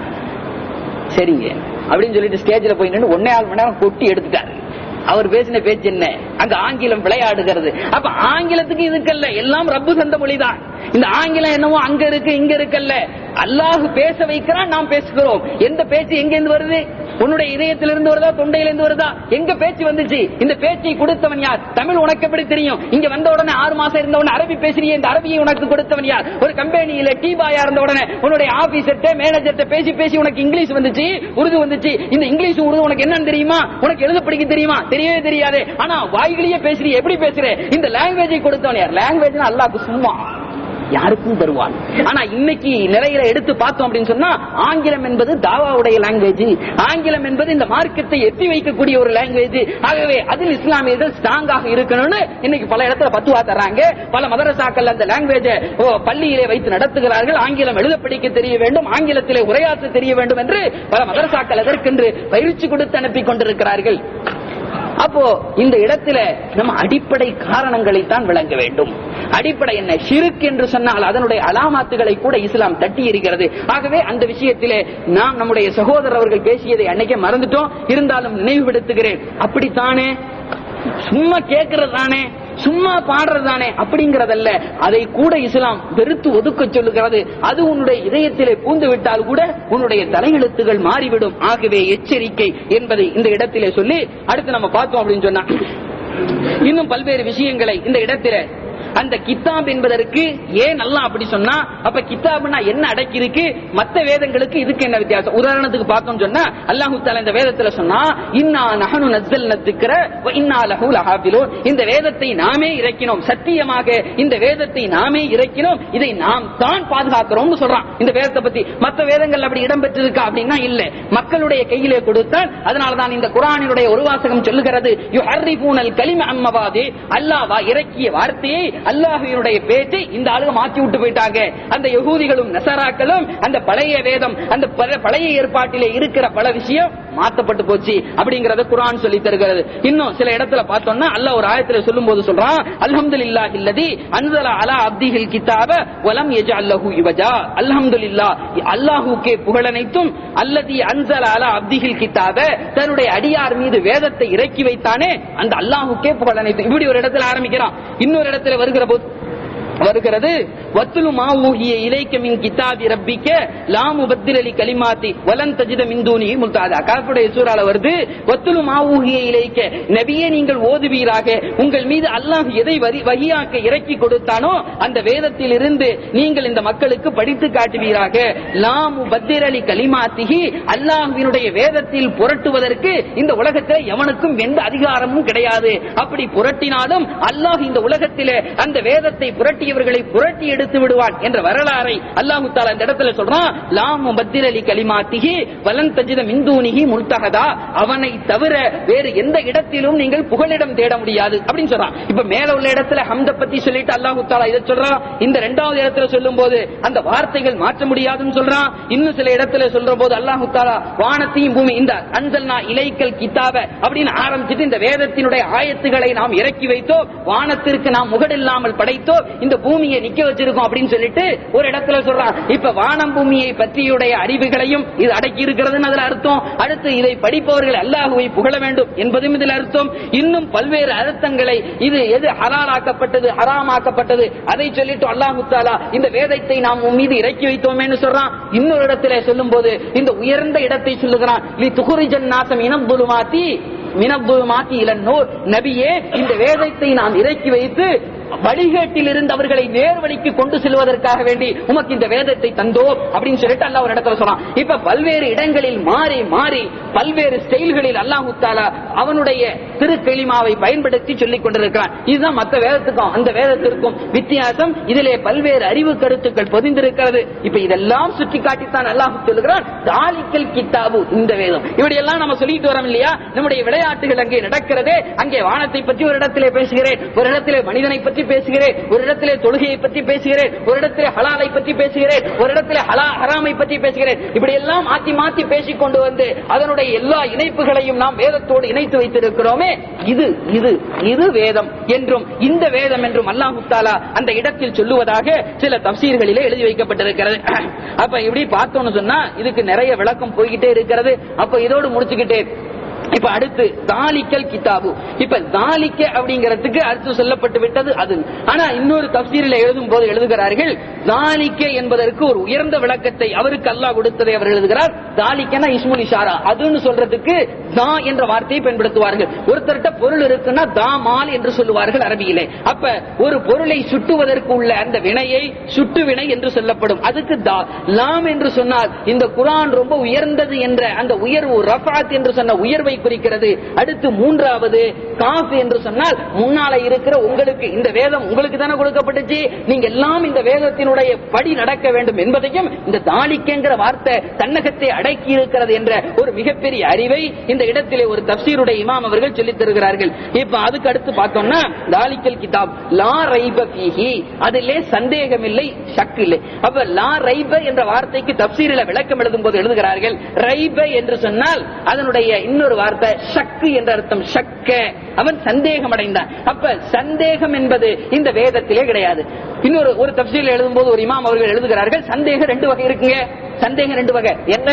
சரிங்க அப்படின்னு சொல்லிட்டு ஸ்டேஜ்ல போய் நின்று ஒன்னே ஆறு மணி நேரம் கொட்டி எடுத்துட்டாரு. அவர் பேசின பேச்சு என்ன? அங்க ஆங்கிலம் விளையாடுகிறது. அப்ப ஆங்கிலத்துக்கு இதுக்கல்ல, எல்லாம் ரப்பு சந்த மொழிதான். இந்த ஆங்கிலம் என்னவோ அங்க இருக்கு இங்க இருக்கல்ல, அல்லாஹ் பேச வைக்கிறான், நாம் பேசுகிறோம். எந்த பேச்சு எங்க இருந்து வருது? உன்னுடைய இதயத்திலிருந்து வருதா, தொண்டையிலிருந்து வருதா? எங்க பேச்சு வந்துச்சு? இந்த பேச்சை கொடுத்தவன் யார்? தமிழ் உனக்கு எப்படி தெரியும்? இங்க வந்த உடனே ஆறு மாசம் இருந்த உடனே அரபி பேசுறிய, இந்த அரபியை உனக்கு கொடுத்தவன் யார்? ஒரு கம்பெனியில டீ பாயா இருந்த உடனே உன்னுடைய ஆபீசர்ட்ட மேனேஜர்ட்ட பேசி பேசி உனக்கு இங்கிலீஷ் வந்துச்சு, உருது வந்துச்சு. இந்த இங்கிலீஷ் உருது உனக்கு என்னன்னு தெரியுமா? உனக்கு எழுத படிக்க தெரியுமா? தெரியவே தெரியாது. ஆனா வாய்களையே பேசுறிய, எப்படி பேசுற? இந்த லாங்குவேஜை கொடுத்தவன் யார்? லாங்குவேஜ் அல்லாஹ்க்கு சும்மா யாருக்கும் தருவான். ஆனா இன்னைக்கு நிறைய எடுத்து பார்த்தோம் அப்படின்னு சொன்னா ஆங்கிலம் என்பது தாவாவுடைய லாங்குவேஜ், ஆங்கிலம் என்பது இந்த மார்க்கத்தை எத்தி வைக்கக்கூடிய ஒரு லாங்குவேஜ். ஆகவே அதில் இஸ்லாமியர்கள் ஸ்ட்ராங்காக இருக்கணும்னு இன்னைக்கு பல இடத்துல பத்துவா தர்றாங்க. பல மதரசாக்கள் அந்த லாங்குவேஜ் பள்ளியிலே வைத்து நடத்துகிறார்கள். ஆங்கிலம் எழுத படிக்க தெரிய வேண்டும், ஆங்கிலத்திலே உரையாற்ற தெரிய வேண்டும் என்று பல மதரசாக்கள் அதற்கென்று பயிற்சி கொடுத்து அனுப்பி கொண்டிருக்கிறார்கள். அப்போ இந்த இடத்துல நம்ம அடிப்படை காரணங்களை தான் விளங்க வேண்டும். அடிப்படை என்ன? ஷிர்க் என்று சொன்னால் அதனுடைய அலாமாத்துகளை கூட இஸ்லாம் தட்டி இருக்கிறது. ஆகவே அந்த விஷயத்திலே நாம் நம்முடைய சகோதரர் அவர்கள் பேசியதை அன்னைக்கே மறந்துட்டோம், இருந்தாலும் நினைவுபடுத்துகிறேன். அப்படித்தானே சும்மா கேட்கறது தானே, சும்மா பாடுறது தானே அப்படிங்கறதல்ல, அதை கூட இஸ்லாம் வெறுத்து ஒதுக்க சொல்லுகிறது. அது உன்னுடைய இதயத்திலே பூந்து விட்டால் கூட உன்னுடைய தலையெழுத்துகள் மாறிவிடும். ஆகவே எச்சரிக்கை என்பதை இந்த இடத்திலே சொல்லி அடுத்து நம்ம பார்த்தோம் அப்படின்னு சொன்னா இன்னும் பல்வேறு விஷயங்களை இந்த இடத்திலே அந்த கித்தாப் என்பதற்கு ஏன் அல்லாஹ் அப்படி சொன்னா, அப்ப கித்தாப்னா என்ன அடக்கி இருக்கு, மற்ற வேதங்களுக்கு இதுக்கு என்ன வித்தியாசம்? உதாரணத்துக்கு பார்த்தோம் சொன்னா அல்லாஹ் தஆலா இந்த வேதத்துல சொன்னா இன்னா நஹனு நஸ்ஸல்னா திக்ர வ இன்னா லஹு லஹாஃபிலூன், இந்த வேதத்தை நாமே இறக்கினோம், சத்தியமாக இந்த வேதத்தை நாமே இறக்கினோம், இதை நாம் தான் பாதுகாக்கிறோம்னு சொல்றான். இந்த வேதத்தை பத்தி மற்ற வேதங்கள் அப்படி இடம் பெற்றிருக்கா அப்படின்னா இல்ல, மக்களுடைய கையிலே கொடுத்தான். அதனாலதான் இந்த குர்ஆனினுடைய ஒரு வாசகம் சொல்லுகிறது யுஹர்ரிஃபூனல் கலிம அம்மவாதி, அல்லாஹ் இறக்கிய வார்த்தையை அல்லாஹ்வினுடைய பேச்சை இந்த ஆளுங்க மாற்றி விட்டு போயிட்டாங்க. அந்த யகூதிகளும் நஸராக்களும் அந்த பழைய வேதம் அந்த பழைய ஏற்பாட்டிலே இருக்கிற பல விஷயம் மாற்றப்பட்டு போச்சு அப்படிங்கறத குர்ஆன் சொல்லி தருகிறது. இன்னும் சில இடத்துல பார்த்தோம்னா அல்லாஹ் ஒரு ஆயத்துல சொல்லும்போது சொல்றான் அல்ஹம்துலில்லாஹில்லதி அன்ஸல அலா அப்திஹில் கிதாப வலம் யஜஅல் லஹு இவஜா. அல்ஹம்துலில்லாஹ், அல்லாஹ்வுக்கே புகழனைத்தும், அல்லதி அன்ஸல அலா அப்திஹில் கிதாப, தன்னுடைய அடியார் மீது வேதத்தை இறக்கி வைத்தானே அந்த அல்லாஹ்வுக்கே புகழனைத்தும். இப்படி ஒரு இடத்துல ஆரம்பிக்கிறான். இன்னொரு இடத்துல வருகிற போது வருகிறது வத்துலு மா ஊஹிய இலைக்க மின் கிதாபி ரப்பிக்க லா முபத்தில லி கலிமாத்தி வலன் தஜித மின் தூனிஹி முல்தாதா. கஹ்ஃபுடைய சூரால வருது வத்துலு மா ஊஹிய இலைக்க, நபியே நீங்கள் ஓதுவீராக, உங்கள் மீது அல்லாஹ் எதை வஹியாக்க இறக்கி கொடுத்தானோ அந்த வேதத்தில் இருந்து நீங்கள் இந்த மக்களுக்கு படித்து காட்டுவீராக. லா முபத்தில லி கலிமாத்திஹி, அல்லாஹ்வினுடைய வேதத்தில் புரட்டுவதற்கு இந்த உலகத்தில் எவனுக்கும் எந்த அதிகாரமும் கிடையாது. அப்படி புரட்டினாலும் அல்லாஹ் இந்த உலகத்திலே அந்த வேதத்தை புரட்டியவர்களை புரட்டி எடுத்து எடுத்து விடுவான் என்ற வரலாறை அல்லாஹு தஆலா இந்த இடத்துல சொல்றான். லா முபத்தில லி கலிமாத்திஹி வலன் தஜித மின் தூனிஹி முல்தஹதா, அவனை தவிர வேறு எந்த இடத்திலும் நீங்கள் புகலிடம் தேட முடியாது அப்படின்னு சொல்றான். இப்ப மேல உள்ள இடத்துல ஹம்த பத்தி சொல்லிட்டு அல்லாஹு தஆலா இதை சொல்றான். இந்த இரண்டாவது இடத்துல சொல்லும் போது அந்த வார்த்தைகள் மாற்ற முடியாதுன்னு சொல்றான். இன்னும் சில இடத்துல சொல்ற போது அல்லாஹு தஆலா வானத்தையும் பூமி இந்த அன்சல்னா இலைக்கல் கிதாப அப்படின்னு ஆரம்பிச்சுட்டு இந்த வேதத்தினுடைய ஆயத்துகளை நாம் இறக்கி வைத்தோ, வானத்திற்கு நாம் முகடில்லாமல் படைத்தோ, இந்த பூமியை நிக்க வச்சிருக்கோம் அப்படின்னு சொல்லிட்டு ஒரு இடத்துல சொல்றான். இப்ப வானம் பூமியை பற்றியுடைய அறிவுகளையும் இது அடக்கி இருக்கிறதுன்னு அதுல அர்த்தம். அடுத்து இதை படிப்பவர்கள் அல்லாஹுவை புகழ வேண்டும் என்பதும் இதில் அர்த்தம். இன்னும் பல்வேறு அர்த்தங்களை இது எது ஹலாலாக்கப்பட்டது ஹராமாக்கப்பட்டது அதை சொல்லிட்டு அல்லாஹு தஆலா இந்த வேதத்தை நாம் உன் மீது இறக்கி வைத்தோமேன்னு சொல்றான். இன்னொரு இடத்துல சொல்லும் போது இந்த உயர்ந்த இடத்தை சொல்லுகிறான். லி துஹ்ரிஜன் நாஸ மினல் துலுமாத்தி மினல் துலுமாத்தி இலன் நூர், நபியே இந்த வேதத்தை நாம் இறக்கி வைத்து வழிகேட்டில் இருந்து அவர்களை நேர்வழிக்கு கொண்டு செல்வதற்காக வேண்டி உமக்கு இந்த வேதத்தை தந்தோம் அப்படின்னு சொல்லிட்டு அல்லாஹ் ஒரு இடத்துல சொல்றான். இப்ப பல்வேறு இடங்களில் மாறி மாறி பல்வேறு ஸ்டைல்களில் அல்லாஹ் தஆலா அவனுடைய திருக்கலிமாவை பயன்படுத்தி சொல்லிக் கொண்டிருக்கிறான். இதுதான் மற்ற வேதத்துக்கும் அந்த வேதத்திற்கும் வித்தியாசம். இதிலே பல்வேறு அறிவு கருத்துக்கள் பொதிந்திருக்கிறது. இப்ப இதெல்லாம் சுட்டி காட்டித்தான் அல்லாஹ் சொல்லுகிறான் தாலிக்கல் கித்தாபு, இந்த வேதம். இப்படி எல்லாம் நம்ம சொல்லிட்டு வரோம் இல்லையா? நம்முடைய விளையாட்டுகள் அங்கே நடக்கிறதே, அங்கே வானத்தை பற்றி ஒரு இடத்திலே பேசுகிறேன், ஒரு இடத்திலே மனிதனை பற்றி பேசுகிறேன், ஒரு இடத்திலே தொழுகையை பற்றி பேசுகிறேன், ஒரு இடத்திலே ஹலாலை பற்றி பேசுகிறேன், ஒரு இடத்திலே ஹலா ஹராமை பற்றி பேசுகிறேன். இப்படி எல்லாம் மாத்தி மாத்தி பேசிக் கொண்டு வந்து அதனுடைய எல்லா இணைப்புகளையும் நாம் வேதத்தோடு இணைத்து வைத்திருக்கிறோமே. இது இது இது வேதம் என்றும் இந்த வேதம் என்றும் அல்லாஹ் தஆலா அந்த இடத்தில் சொல்லுவதாக சில தஃசீர்களிலே எழுதி வைக்கப்பட்டிருக்கிறது. அப்ப இப்படி பார்த்தோம்னு சொன்னா இதுக்கு நிறைய விளக்கம் போய்கிட்டே இருக்கிறது. அப்ப இதோடு முடிச்சுக்கிட்டே இப்ப அடுத்து தாலிக்கல் கிதாபு. இப்ப தாலிக்க அப்படிங்கிறதுக்கு அடுத்து சொல்லப்பட்டு விட்டது அது. ஆனா இன்னொரு தஃசீரில் எழுதும் போது எழுதுகிறார்கள் தாலிக்க என்பதற்கு ஒரு உயர்ந்த விளக்கத்தை அவருக்கு அல்லாஹ் கொடுத்ததை அவர் எழுதுகிறார். தாலிக்கனா இஸ்முல் இஷாரா, அதுன்னு சொல்றதுக்கு தா என்ற வார்த்தையை பயன்படுத்துவார்கள். ஒருத்தர்கிட்ட பொருள் இருக்குன்னா தாமால் என்று சொல்லுவார்கள் அரபியிலே. அப்ப ஒரு பொருளை சுட்டுவதற்கு உள்ள அந்த வினையை சுட்டு வினை என்று சொல்லப்படும். அதுக்கு தா. லாம் என்று சொன்னால் இந்த குர்ஆன் ரொம்ப உயர்ந்தது என்ற அந்த உயர்வு ரஃபாத் என்று சொன்ன உயர்வை குறிக்கிறது. அடுத்து மூன்றாவது காஃப் என்று சொன்னால் முன்னால இருக்கிற உங்களுக்கு, இந்த வேதம் உங்களுக்கு தானே கொடுக்கப்பட்டுச்சு, நீங்க எல்லாம் இந்த வேதத்தினுடைய படி நடக்க வேண்டும் என்பதையும் இந்த தாலிக்கங்கிற வார்த்தை தன்னகத்தை அடக்கி இருக்கிறது என்ற ஒரு மிகப்பெரிய அறிவை இந்த இடத்திலே ஒரு தஃசீருடைய இமாம் அவர்கள் சொல்லித் தருகிறார்கள். இப்ப அதுக்கு அடுத்து பார்த்தோம்னா தாலிக்கல் கிதாப் லா ரைப ஃபீஹி, அதிலே சந்தேகம் இல்லை, ஷக் இல்லை. அப்ப லா ரைப என்ற வார்த்தைக்கு தஃசீரில் விளக்கம் எழுதும் போது எழுதுகிறார்கள் ரைப என்று சொன்னால் அதனுடைய இன்னொரு வார்த்தை ஷக்கு என்ற அர்த்தம். ஷக்க, அவன் சந்தேகம் அடைந்தான். அப்ப சந்தேகம் என்பது இந்த வேதத்திலே கிடையாது. இன்னொரு ஒரு தஃசீரில் எழுதும் போது ஒரு இமாம் அவர்கள் எழுதுகிறார்கள் சந்தேகம் ரெண்டு வகை இருக்குங்க. சந்தேகம் ரெண்டு வகை. என்ன?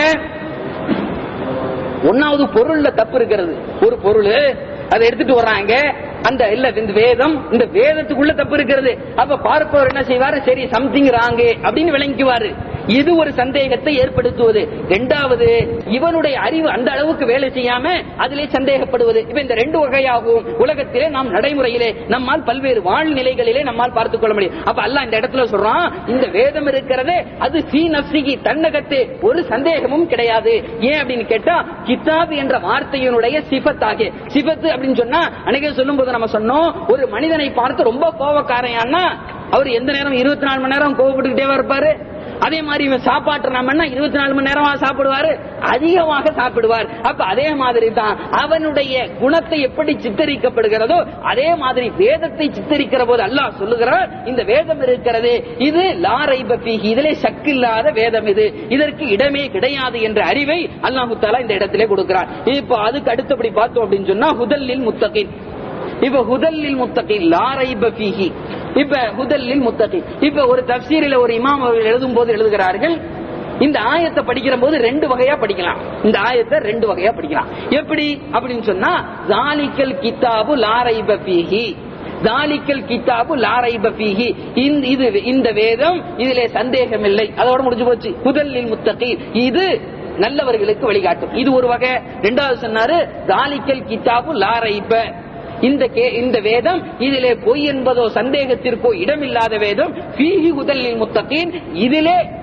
ஒன்னாவது பொருள்ல தப்பு இருக்கிறது. ஒரு பொருள் அதை எடுத்துட்டு வர்றாங்க, அந்த இல்ல இந்த வேதம், இந்த வேதத்துக்குள்ள தப்பு இருக்கிறது. அப்ப பார்ப்பவர் என்ன செய்வாரு, சரி சம்திங் ராங் அப்படின்னு விளங்குவாரு. இது ஒரு சந்தேகத்தை ஏற்படுத்துவது. இரண்டாவது இவனுடைய அறிவு அந்த அளவுக்கு வேலை செய்யாம அதிலே சந்தேகப்படுவது. இப்ப இந்த ரெண்டு வகையாகவும் உலகத்திலே நாம் நடைமுறையிலே நம்மால் பல்வேறு வாழ்நிலைகளிலே நம்மால் பார்த்துக் கொள்ள முடியும். அப்ப அல்லாஹ் இந்த இடத்துல சொல்றான் இந்த வேதம் இருக்கிறதே அது ஃபீ நஃப்ஸிஹி, தன்னகத்தே ஒரு சந்தேகமும் கிடையாது. ஏன் அப்படின்னு கேட்டா கிதாப் என்ற வார்த்தையினுடைய சிஃபத்தாக, சிஃபத் அப்படின்னு சொன்னா அன்னைக்கு சொல்லும் போது நம்ம சொன்னோம் ஒரு மனிதனை பார்த்து ரொம்ப கோபக்காரையானா அவர் எந்த நேரம் இருபத்தி நாலு மணி நேரம் கோபப்பட்டுக்கிட்டே இருப்பாரு. அதே மாதிரி இவன் சாப்பாட்டு நம்ம இருபத்தி நாலு மணி நேரமா சாப்பிடுவாரு, அதிகமாக சாப்பிடுவார். அப்ப அதே மாதிரி தான் அவனுடைய குணத்தை எப்படி சித்தரிக்கப்படுகிறதோ அதே மாதிரி வேதத்தை சித்தரிக்கிற போது அல்லாஹ் சொல்லுகிறார் இந்த வேதம் இருக்கிறது இது லா ரைப ஃபீஹி, இதிலே ஷக் இல்லாத வேதம், இது இதற்கு இடமே கிடையாது என்ற அறிவை அல்லாஹ் தஆலா இந்த இடத்திலே கொடுக்கிறார். இப்போ அதுக்கு அடுத்தபடி பார்த்தோம் அப்படின்னு சொன்னா ஹுதல்லில் முத்தகீன். இப்ப ஹுதல்லில் முத்தகீன் லா ரைப ஃபீஹி, இப்ப ஹுதல்லில் முத்தகீன். இப்ப ஒரு தஃசீரில் ஒரு இமாம் அவர்கள் எழுதும் போது எழுதுகிறார்கள் இந்த ஆயத்தை படிக்கிற போது ரெண்டு வகையா படிக்கலாம். இந்த ஆயத்தை ரெண்டு வகையா படிக்கலாம். எப்படி அப்படின்னு சொன்னா ஜாலிக்கல் கிதாபு லா ரைப ஃபீஹி, ஜாலிக்கல் கிதாபு லா ரைப ஃபீஹி, இது இந்த வேதம் இதிலே சந்தேகம் இல்லை, அதோட முடிஞ்சு போச்சு. ஹுதல்லில் முத்தகீன், இது நல்லவர்களுக்கு வழிகாட்டும், இது ஒரு வகை. இரண்டாவது சொன்னாரு ஜாலிக்கல் கிதாபு லா ரைப, இந்த இந்த வேதம் இதிலே பொய் என்பதோ சந்தேகத்திற்கோ இடமில்லாத வேதம். ஃபீஹி ஹுதல்லில் முத்தகீன், இதிலே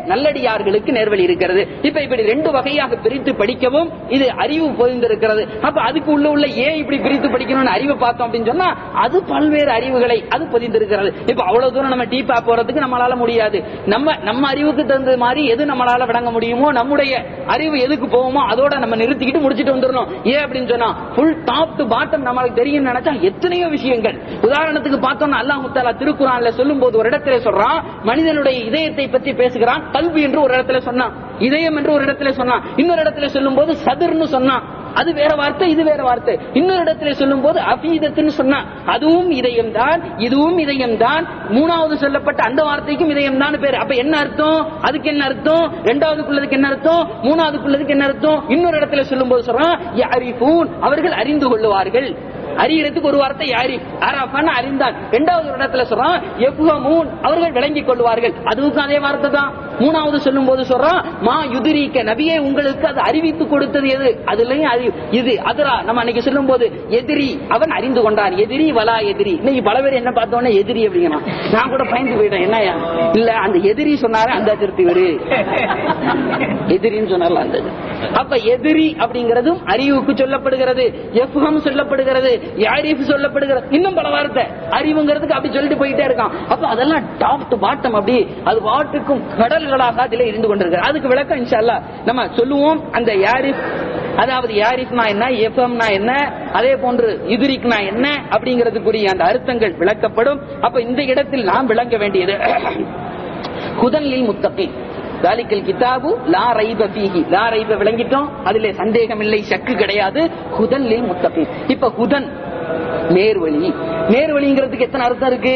நல்லடியார்களுக்கு நேர்வழி இருக்கிறது. இப்ப இப்படி ரெண்டு வகையாக பிரித்து படிக்கவும் இது அறிவு பொதிந்திருக்கிறது. அப்ப அதுக்கு உள்ள உள்ள ஏன் இப்படி பிரித்து படிக்கணும்னு அறிவை பார்த்தோம் அப்படின்னு சொன்னா அது பல்வேறு அறிவுகளை அது பொதிந்திருக்கிறது. இப்ப அவ்வளவு தூரம் நம்ம டீப்பா போறதுக்கு நம்மளால முடியாது. நம்ம நம்ம அறிவுக்கு தகுந்த மாதிரி எது நம்மளால விளங்க முடியுமோ, நம்முடைய அறிவு எதுக்கு போகுமோ அதோட நம்ம நிறுத்திக்கிட்டு முடிச்சிட்டு வந்துடணும். ஏன் அப்படின்னு சொன்னா ஃபுல் டாப் டு பாட்டம் நம்மளுக்கு தெரியும் நினைச்சா எத்தனையோ விஷயங்கள். உதாரணத்துக்கு பார்த்தோம்னா அல்லாஹ் தஆலா திருக்குர்ஆன்ல சொல்லும் போது ஒரு இடத்துல சொல்றான், மனிதனுடைய இதயத்தை பற்றி பேசுகிறான். கல்வி என்று ஒரு இடத்துல சொன்னான், இதயம் என்று ஒரு இடத்துல சொன்னான். இன்னொரு இடத்துல சொல்லும் போது சதுர்னு சொன்னான், அது வேற வார்த்தை, இது வேற வார்த்தை. இன்னொரு இடத்துல சொல்லும் போது அபீதத்துன்னு சொன்னா அதுவும் இதயம் தான், இதுவும் இதயம் தான். மூணாவது சொல்லப்பட்ட அந்த வார்த்தைக்கும் இதயம் தான் பேரு. அப்ப என்ன அர்த்தம்? அதுக்கு என்ன அர்த்தம்? இரண்டாவதுக்குள்ளதுக்கு என்ன அர்த்தம்? மூணாவதுக்குள்ளதுக்கு என்ன அர்த்தம்? இன்னொரு இடத்துல சொல்லும் போது சொல்றான் யஅரிஃபூன், அவர்கள் அறிந்து கொள்ளுவார்கள். அறியறதுக்கு ஒரு வார்த்தை யாரிஃப், அரஃபன அறிந்தான். இரண்டாவது ஒரு இடத்துல சொல்றான் யஃபஹமூன், அவர்கள் விளங்கிக் கொள்வார்கள். அதுவும் அதே வார்த்தை தான். மூணாவது சொல்லும் போது சொல்றான் மா யுதிரிக்க, நபியே உங்களுக்கு அது அறிவித்து கொடுத்தது எது? அதுலயும் இது அதரா. நம்ம அன்னைக்கு சொல்லும் போது எதிரி, அவன் அறிந்து கொண்டான். எதிரி வலா எதிரி. இன்னைக்கு பல பேர் என்ன பார்த்தோன்னே எதிரி அப்படிங்கிறான். நான் கூட பயந்து போயிட்டேன். என்னையா இல்ல அந்த எதிரி சொன்னாரு அந்த திருத்தி விடு, எதிரின்னு சொன்னால அந்த. அப்ப எதிரி அப்படிங்கறதும் அறிவுக்கு சொல்லப்படுகிறது, எஃப்ஹம் சொல்லப்படுகிறது, யாரிஃப் சொல்லப்படுகிறது, இன்னும் பல வார்த்தை அறிவுங்கிறதுக்கு அப்படி சொல்லிட்டு போயிட்டே இருக்கான். அப்ப அதெல்லாம் டாப் டு பாட்டம் அப்படி அது வாட்டுக்கும் கடல்களாக அதிலே இருந்து கொண்டிருக்கிறது. அதுக்கு விளக்கம் இன்ஷா அல்லாஹ் நம்ம சொல்லுவோம். அந்த யாரிஃப், அதாவது யாரிஃப்னா என்ன, எஃப்ஹம்னா என்ன, அதே போன்று யுதிரிக்னா என்ன அப்படிங்கிறதுக்குரிய அந்த அர்த்தங்கள் விளக்கப்படும். அப்ப இந்த இடத்தில் நாம் விளங்க வேண்டியது ஹுதன் லில் முத்தகீன், தாலிகல் கிதாபு லா ரைப ஃபீஹி. லா ரைப விளங்கிட்டோம், அதிலே சந்தேகம் இல்லை, ஷக்கு கிடையாது. ஹுதன் லில் முத்தகீன். இப்ப ஹுதன் நேர்வழி, நேர்வழிங்கிறதுக்கு எத்தனை அர்த்தம் இருக்கு?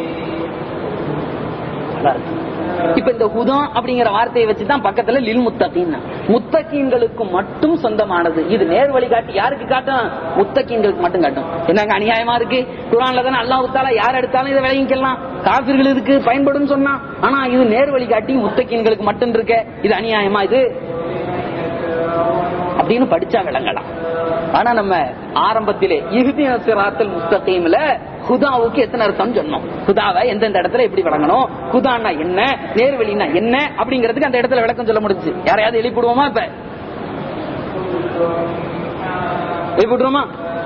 இப்ப இந்த ஹுதா அப்படிங்கிற வார்த்தையை வச்சுதான் பக்கத்துல லில் முத்தகீன், முத்தகீன்களுக்கு மட்டும் சொந்தமானது. இது நேர் வழி காட்டி யாருக்கு காட்டும்? முத்தகீன்களுக்கு மட்டும் காட்டும். என்னங்க அநியாயமா இருக்கு? குர்ஆன்ல தான அல்லாஹ் தஆலா யார் எடுத்தாலும் இதை விளங்கிக்கலாம், காஃபிர்களுக்கு பயன்படும் சொன்னா. ஆனா இது நேர் வழி காட்டி முத்தகீன்களுக்கு மட்டும் இருக்க, இது அநியாயமா இது அப்படின்னு படிச்சா விளங்கலாம். ஆனா நம்ம ஆரம்பத்திலே இஹ்தினஸ் ஸிராத்தல் முஸ்தகீம்ல ஹுதாவுக்கு எத்தனை அர்த்தம் சொன்னோம், ஹுதாவை எந்தெந்த இடத்துல எப்படி விளங்கணும், ஹுதான்னா என்ன, நேர்வழினா என்ன அப்படிங்கிறதுக்கு அந்த இடத்துல விளக்கம் சொல்ல முடிஞ்சு. யாரையாவது எழுப்பிடுவோமா? இப்ப எழுப்பிடுவோமா?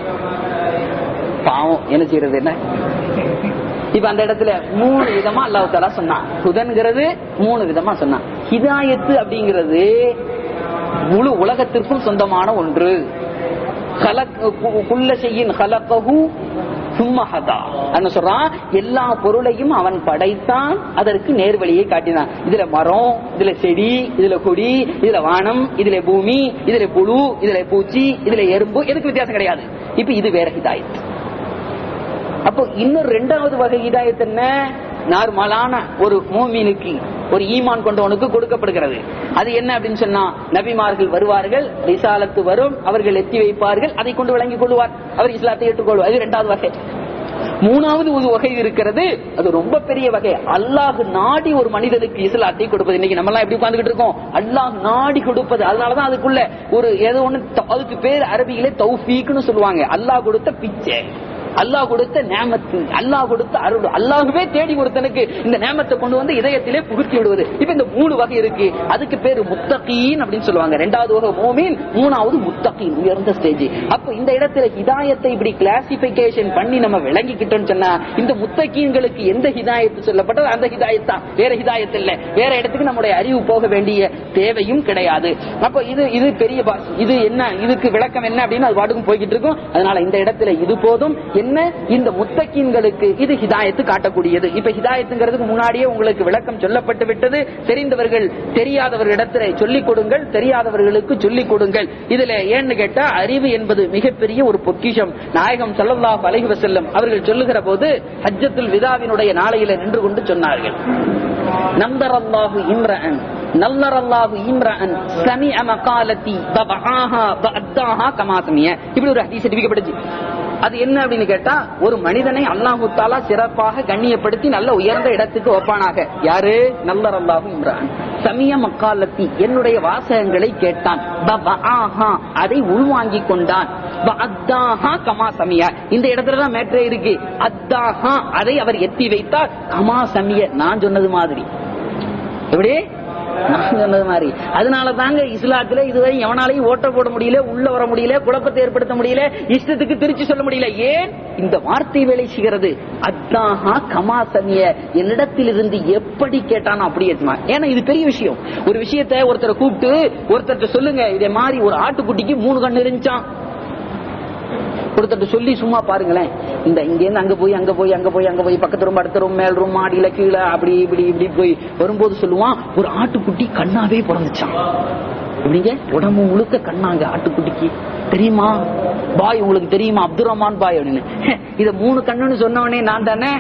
பாவம் என்ன செய்யறது என்ன. இப்ப அந்த இடத்துல மூணு விதமா அல்லாஹ் தஆலா சொன்னான். ஹுதன்ங்கிறது மூணு விதமா சொன்னான். ஹிதாயத்து அப்படிங்கிறது முழு உலகத்திற்கும் சொந்தமான ஒன்று. எல்லா பொருளையும் அவன் படைத்தான், அதற்கு நேர்வழியை காட்டினான். இதுல மரம், இதுல செடி, இதுல கொடி, இதுல வானம், இதுல பூமி, இதுல புழு, இதுல பூச்சி, இதுல எறும்பு, எதுக்கு வித்தியாசம் கிடையாது. இப்ப இது வேற ஹிதாயத். அப்போ இன்னொரு இரண்டாவது வகை ஹிதாயத் என்ன? நார்மலான ஒரு மூமினுக்கு, ஒரு ஈமான் கொண்டவனுக்கு கொடுக்கப்படுகிறது. அது என்ன அப்படின்னு சொன்னா, நபிமார்கள் வருவார்கள், ரிசாலத்து வரும், அவர்கள் எத்தி வைப்பார்கள், அதை கொண்டு விளங்கிக் கொள்வார், அவர் இஸ்லாத்தை ஏற்றுக்கொள்வார். அது இரண்டாவது வகை. மூணாவது ஒரு வகை இருக்கிறது, அது ரொம்ப பெரிய வகை. அல்லாஹ் நாடி ஒரு மனிதனுக்கு இஸ்லாத்தை கொடுப்பது. இன்னைக்கு நம்ம எல்லாம் எப்படி உட்கார்ந்துகிட்டு இருக்கோம்? அல்லாஹ் நாடி கொடுப்பது. அதனாலதான் அதுக்குள்ள ஒரு ஏதோ ஒண்ணு, அதுக்கு பேர் அரபியிலே தௌஃபீக்னு சொல்லுவாங்க. அல்லாஹ் கொடுத்த பிச்சை, அல்லாஹ் கொடுத்த நேமத்து, அல்லாஹ் கொடுத்த அருள். அல்லாஹ்வே தேடி ஒருத்தனுக்கு இந்த நேமத்தை கொண்டு வந்து இதயத்திலே புகுத்தி விடுவது. இப்ப இந்த மூணு வகை இருக்கு. அதுக்கு பேரு முத்தகீன் அப்படின்னு சொல்லுவாங்க. ரெண்டாவது வகை மோமீன், மூணாவது முத்தகீன், உயர்ந்த ஸ்டேஜ். அப்ப இந்த இடத்துல ஹிதாயத்தை இப்படி கிளாசிபிகேஷன் பண்ணி நம்ம விளங்கிக்கிட்டோம்னு சொன்னா, இந்த முத்தகீன்களுக்கு எந்த ஹிதாயத்து சொல்லப்பட்டது அந்த ஹிதாயத் தான், வேற ஹிதாயத் இல்ல. வேற இடத்துக்கு நம்முடைய அறிவு போக வேண்டிய தேவையும் கிடையாது. அப்ப இது இது பெரிய இது என்ன, இதுக்கு விளக்கம் என்ன அப்படின்னு அது பாட்டுக்கும் போய்கிட்டு இருக்கும். அதனால இந்த இடத்துல இது போதும். என்ன, இந்த முத்தகீன்களுக்கு இது ஹிதாயத்து காட்டக்கூடியது. இப்ப ஹிதாயத்துங்கிறதுக்கு முன்னாடியே உங்களுக்கு விளக்கம் சொல்லப்பட்டு விட்டது. தெரிந்தவர்கள் தெரியாதவர்களிடத்திலே சொல்லிக் கொடுங்கள், தெரியாதவர்களுக்கு சொல்லிக் கொடுங்கள். இதுல ஏன்னு கேட்டா, அறிவு என்பது மிகப்பெரிய ஒரு பொக்கிஷம். நாயகம் ஸல்லல்லாஹு அலைஹி வஸல்லம் அவர்கள் சொல்லுகிற போது ஹஜ்ஜத்துல் விதாவினுடைய நாளையில நின்று கொண்டு சொன்னார்கள், நந்தரல்லாஹு இம்ரஅன் நல்லரல்லாஹு இம்ரஅன் சமிஅ மகாலதி பபஆஹா பஅத்தாஹா கமா சமிய. இப்படி ஒரு ஹதீஸ் அறிவிக்கப்படுச்சு. அது என்ன அப்படின்னு கேட்டா, ஒரு மனிதனை அல்லாஹு தஆலா சிறப்பாக கண்ணியப்படுத்தி நல்ல உயர்ந்த இடத்துக்கு வைப்பானாக. யாரு? நல்லரல்லாஹு இம்ரான் சமிய மக்காலத்தி, என்னுடைய வாசகங்களை கேட்டான், பபஆஹா அதை உள்வாங்கிக் கொண்டான், பஅத்தாஹா கமா சமிய. இந்த இடத்துலதான் மேட்ரே இருக்கு. அத்தாஹா அதை அவர் எத்தி வைத்தார், கமா சமிய நான் சொன்னது மாதிரி. எப்படி நான் சொன்னது மாதிரி. அதனால தாங்க இஸ்லாத்துல இதுவரை எவனாலையும் ஓட்ட போட முடியல, உள்ள வர முடியல, குழப்பத்தை ஏற்படுத்த முடியல, இஷ்டத்துக்கு திருச்சி சொல்ல முடியல. ஏன்? இந்த வார்த்தை வேலை செய்கிறது. அத்தாஹா கமாசனிய, என்னிடத்தில் இருந்து எப்படி கேட்டானோ அப்படியே. ஏன்னா இது பெரிய விஷயம். ஒரு விஷயத்தை ஒருத்தரை கூப்பிட்டு ஒருத்தர் சொல்லுங்க, இதே மாதிரி ஒரு ஆட்டுக்குட்டிக்கு மூணு கண்ணு இருந்துச்சான், ஒருத்தர் சொல்லி சும்மா பாருங்களேன். இந்த இங்க இருந்து அங்க போய் அங்க போய் அங்க போய் அங்க போய் பக்கத்து ரூம் அடுத்த ரூம் மேல் ரூம் மாடியில கீழே அப்படி இப்படி இப்படி போய் வரும்போது சொல்லுவான், ஒரு ஆட்டுக்குட்டி கண்ணாவே பிறந்துச்சான். இப்படிங்க உடம்பு முழுக்க கண்ணாங்க ஆட்டுக்குட்டிக்கு. தெரியுமா பாய், உங்களுக்கு தெரியுமா அப்துல் ரஹ்மான் பாய் அப்படின்னு. இத மூணு கண்ணுன்னு சொன்னவனே நான் தானே.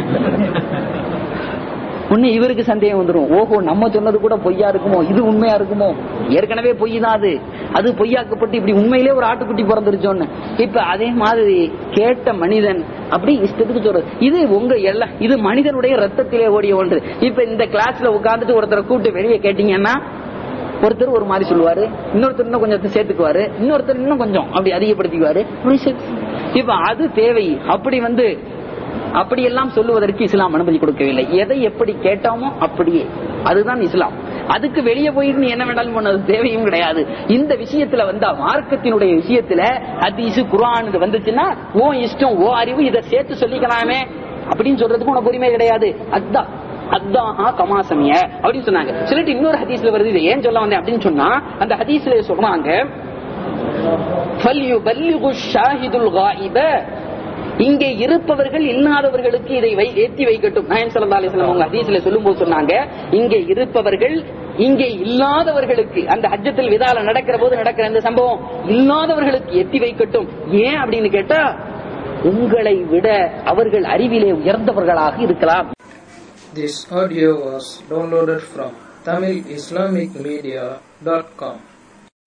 உன்னை இவருக்கு சந்தேகம் வந்துடும், ஓஹோ நம்ம சொன்னது கூட பொய்யா இருக்குமோ, இது உண்மையா இருக்குமோ. ஏற்கனவே பொய் தான் அது, அது பொய்யாக்கப்பட்டு இப்படி உண்மையிலே ஒரு ஆட்டுக்குட்டி பிறந்துருச்சோன்னு. இப்ப அதே மாதிரி கேட்ட மனிதன் அப்படி இஷ்டத்துக்கு சொல்றது. இது உங்க எல்லாம் இது மனிதனுடைய ரத்தத்திலே ஓடிய ஒன்று. இப்ப இந்த கிளாஸ்ல உட்கார்ந்துட்டு ஒருத்தரை கூப்பிட்டு வெளியே கேட்டீங்கன்னா ஒருத்தர் ஒரு மாதிரி சொல்லுவாரு, இன்னொருத்தர் இன்னும் கொஞ்சம் சேர்த்துக்குவாரு, இன்னொருத்தர் இன்னும் கொஞ்சம் அப்படி அதிகப்படுத்திக்குவாரு. இப்ப அது தேவை. அப்படி வந்து அப்படியெல்லாம் சொல்லுவதற்கு இஸ்லாம் அனுமதி கொடுக்கவில்லை. எதை எப்படி கேட்டோமோ அப்படியே, அதுதான் இஸ்லாம். அதுக்கு வெளியே போயிட்டு நீ என்ன வேண்டாலும் பண்ணது தேவையும் கிடையாது. இந்த விஷயத்துல வந்தா மார்க்கத்தினுடைய விஷயத்துல ஹதீஸ் குர்ஆன் வந்துச்சுன்னா ஓ இஷ்டம் ஓ அறிவு இதை சேர்த்து சொல்லிக்கலாமே அப்படின்னு சொல்றதுக்கு உனக்கு உரிமை கிடையாது. அதான் அதான் கமாசமிய அப்படின்னு சொன்னாங்க. சொல்லிட்டு இன்னொரு ஹதீஸ்ல வருது, இதை ஏன் சொல்ல வந்தேன் அப்படின்னு சொன்னா, அந்த ஹதீஸ்ல சொல்றாங்க இங்கே இருப்பவர்கள் இல்லாதவர்களுக்கு இதை ஏற்றி வைக்கட்டும். நாயகம் ஸல்லல்லாஹு அலைஹி வஸல்லம் அவங்க ஹதீஸ்ல சொல்லும்போது சொன்னாங்க, இங்கே இருப்பவர்கள் இங்கே இல்லாதவர்களுக்கு, அந்த ஹஜ்ஜத்துல் விதால நடக்கிற போது நடக்கிற இந்த சம்பவம் இல்லாதவர்களுக்கு எத்தி வைக்கட்டும். ஏன் அப்படின்னு கேட்டா, உங்களை விட அவர்கள் அறிவிலே உயர்ந்தவர்களாக இருக்கலாம். This audio was downloaded from tamil islamic media dot com.